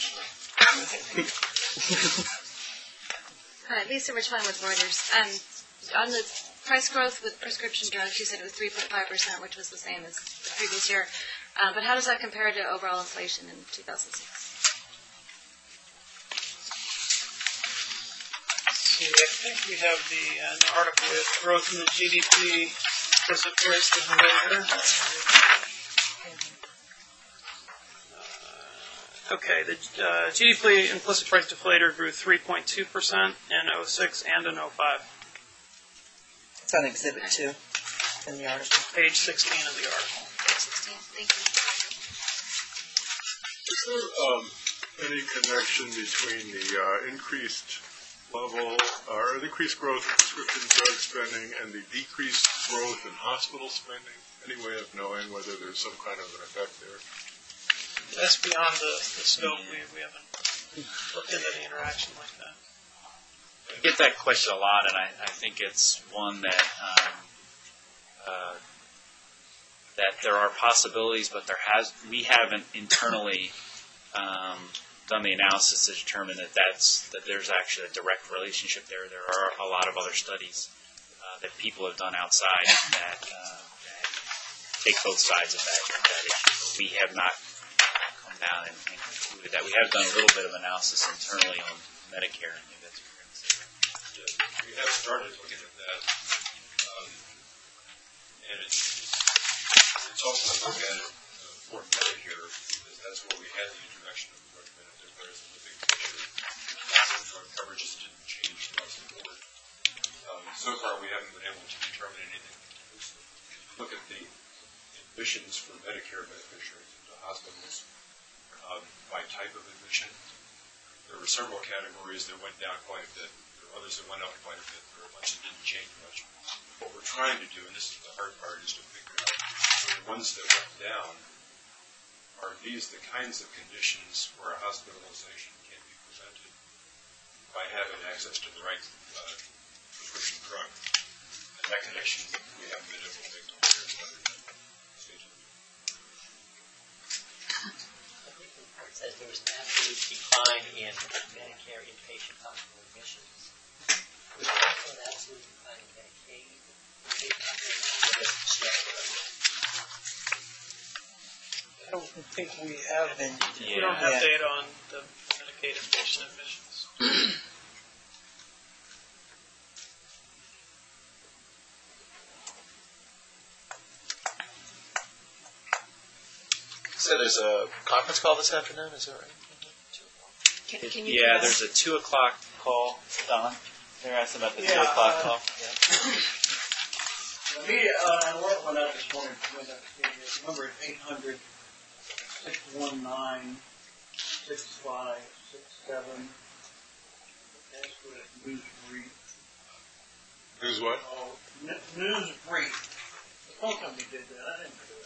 Hi, Lisa Richline with Reuters. On the price growth with prescription drugs, you said it was 3.5%, which was the same as the previous year. But how does that compare to overall inflation in 2006? See, I think we have the article with growth in the GDP as it price deflator. Okay, the GDP implicit price deflator grew 3.2% in 06 and in 05. It's on Exhibit 2 in the article. Page 16 of the article. Page 16, thank you. Is there any connection between the increased level, or the increased growth of prescription drug spending and the decreased growth in hospital spending? Any way of knowing whether there's some kind of an effect there? That's beyond the scope. We haven't looked into the interaction like that. I get that question a lot, and I think it's one that that there are possibilities, but we haven't internally done the analysis to determine that there's actually a direct relationship there. There are a lot of other studies that people have done outside that take both sides of that issue. We have not come down and concluded that. We have done a little bit of analysis internally on Medicare, and maybe that's what we're going to say. Yeah, we have started looking at that, and it's also a look at it for Medicare, because that's where we had the introduction of drug benefit, whereas in the big picture, drug coverages didn't change across the board. So far, we haven't been able to determine anything. Look at the admissions for Medicare beneficiaries into hospitals by type of admission. There were several categories that went down quite a bit. There were others that went up quite a bit. There were a bunch that didn't change much. What we're trying to do, and this is the hard part, is to figure out the ones that went down, are these the kinds of conditions where a hospitalization can be prevented by having access to the right prescription drug? And that connection we haven't been able to make clear to others. It says there was an absolute decline in Medicare inpatient hospital admissions. Was there also an absolute decline in Medicaid inpatient hospital admissions? I don't think we have any. We don't have data on the Medicaid inpatient admissions. So there's a conference call this afternoon, is that right? Can you Yeah, there's a 2 o'clock call, Don. They're asking about the 2 o'clock call. The alert went out this morning. The number is 800-619-6567. That's for News Brief. News what? News Brief. The phone company did that. I didn't do it.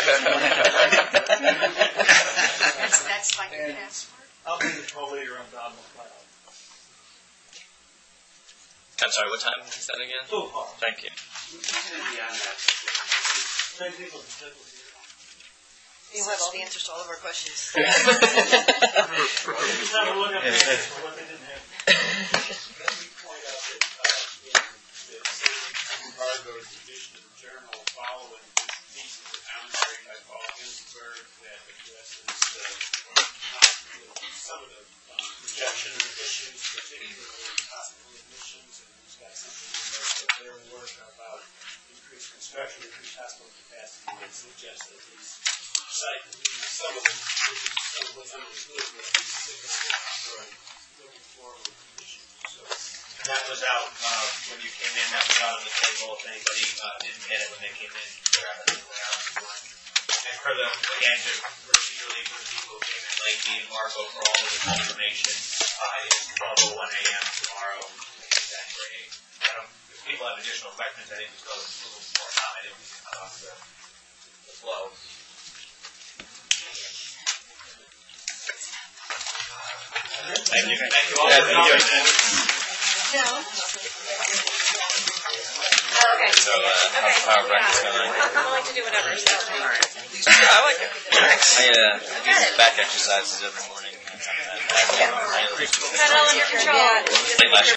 That's like your password? I'll be the co-leader on Don McLeod. I'm sorry, what time is that again? 2 o'clock. Thank you. Same people that said we're here. You'll have all the answers to all of our questions. Just have a look at what they didn't have. Let me point out that in Embargo's edition of the journal following this piece of the commentary by Paul Ginsberg that addresses some of the projection issues, particularly hospital admissions, and he's got something in there for their work about increased construction, increased hospital capacity, that suggests that these some of what's understood with these cyclical looking forward issues. So That was out when you came in. That was out on the table. If anybody didn't get it when they came in, grab it. And for the, again, just particularly for the people who came in late, the embargo for all of this information is 12:01 a.m. tomorrow, January 8th. If people have additional questions, I think just go a little more time. I didn't cut off the flow. Thank you. Thank you all for coming. No. Okay. So, how practice going? I like to do whatever, so. Yeah, I like it. I do these back exercises every morning. Not all under control. Late last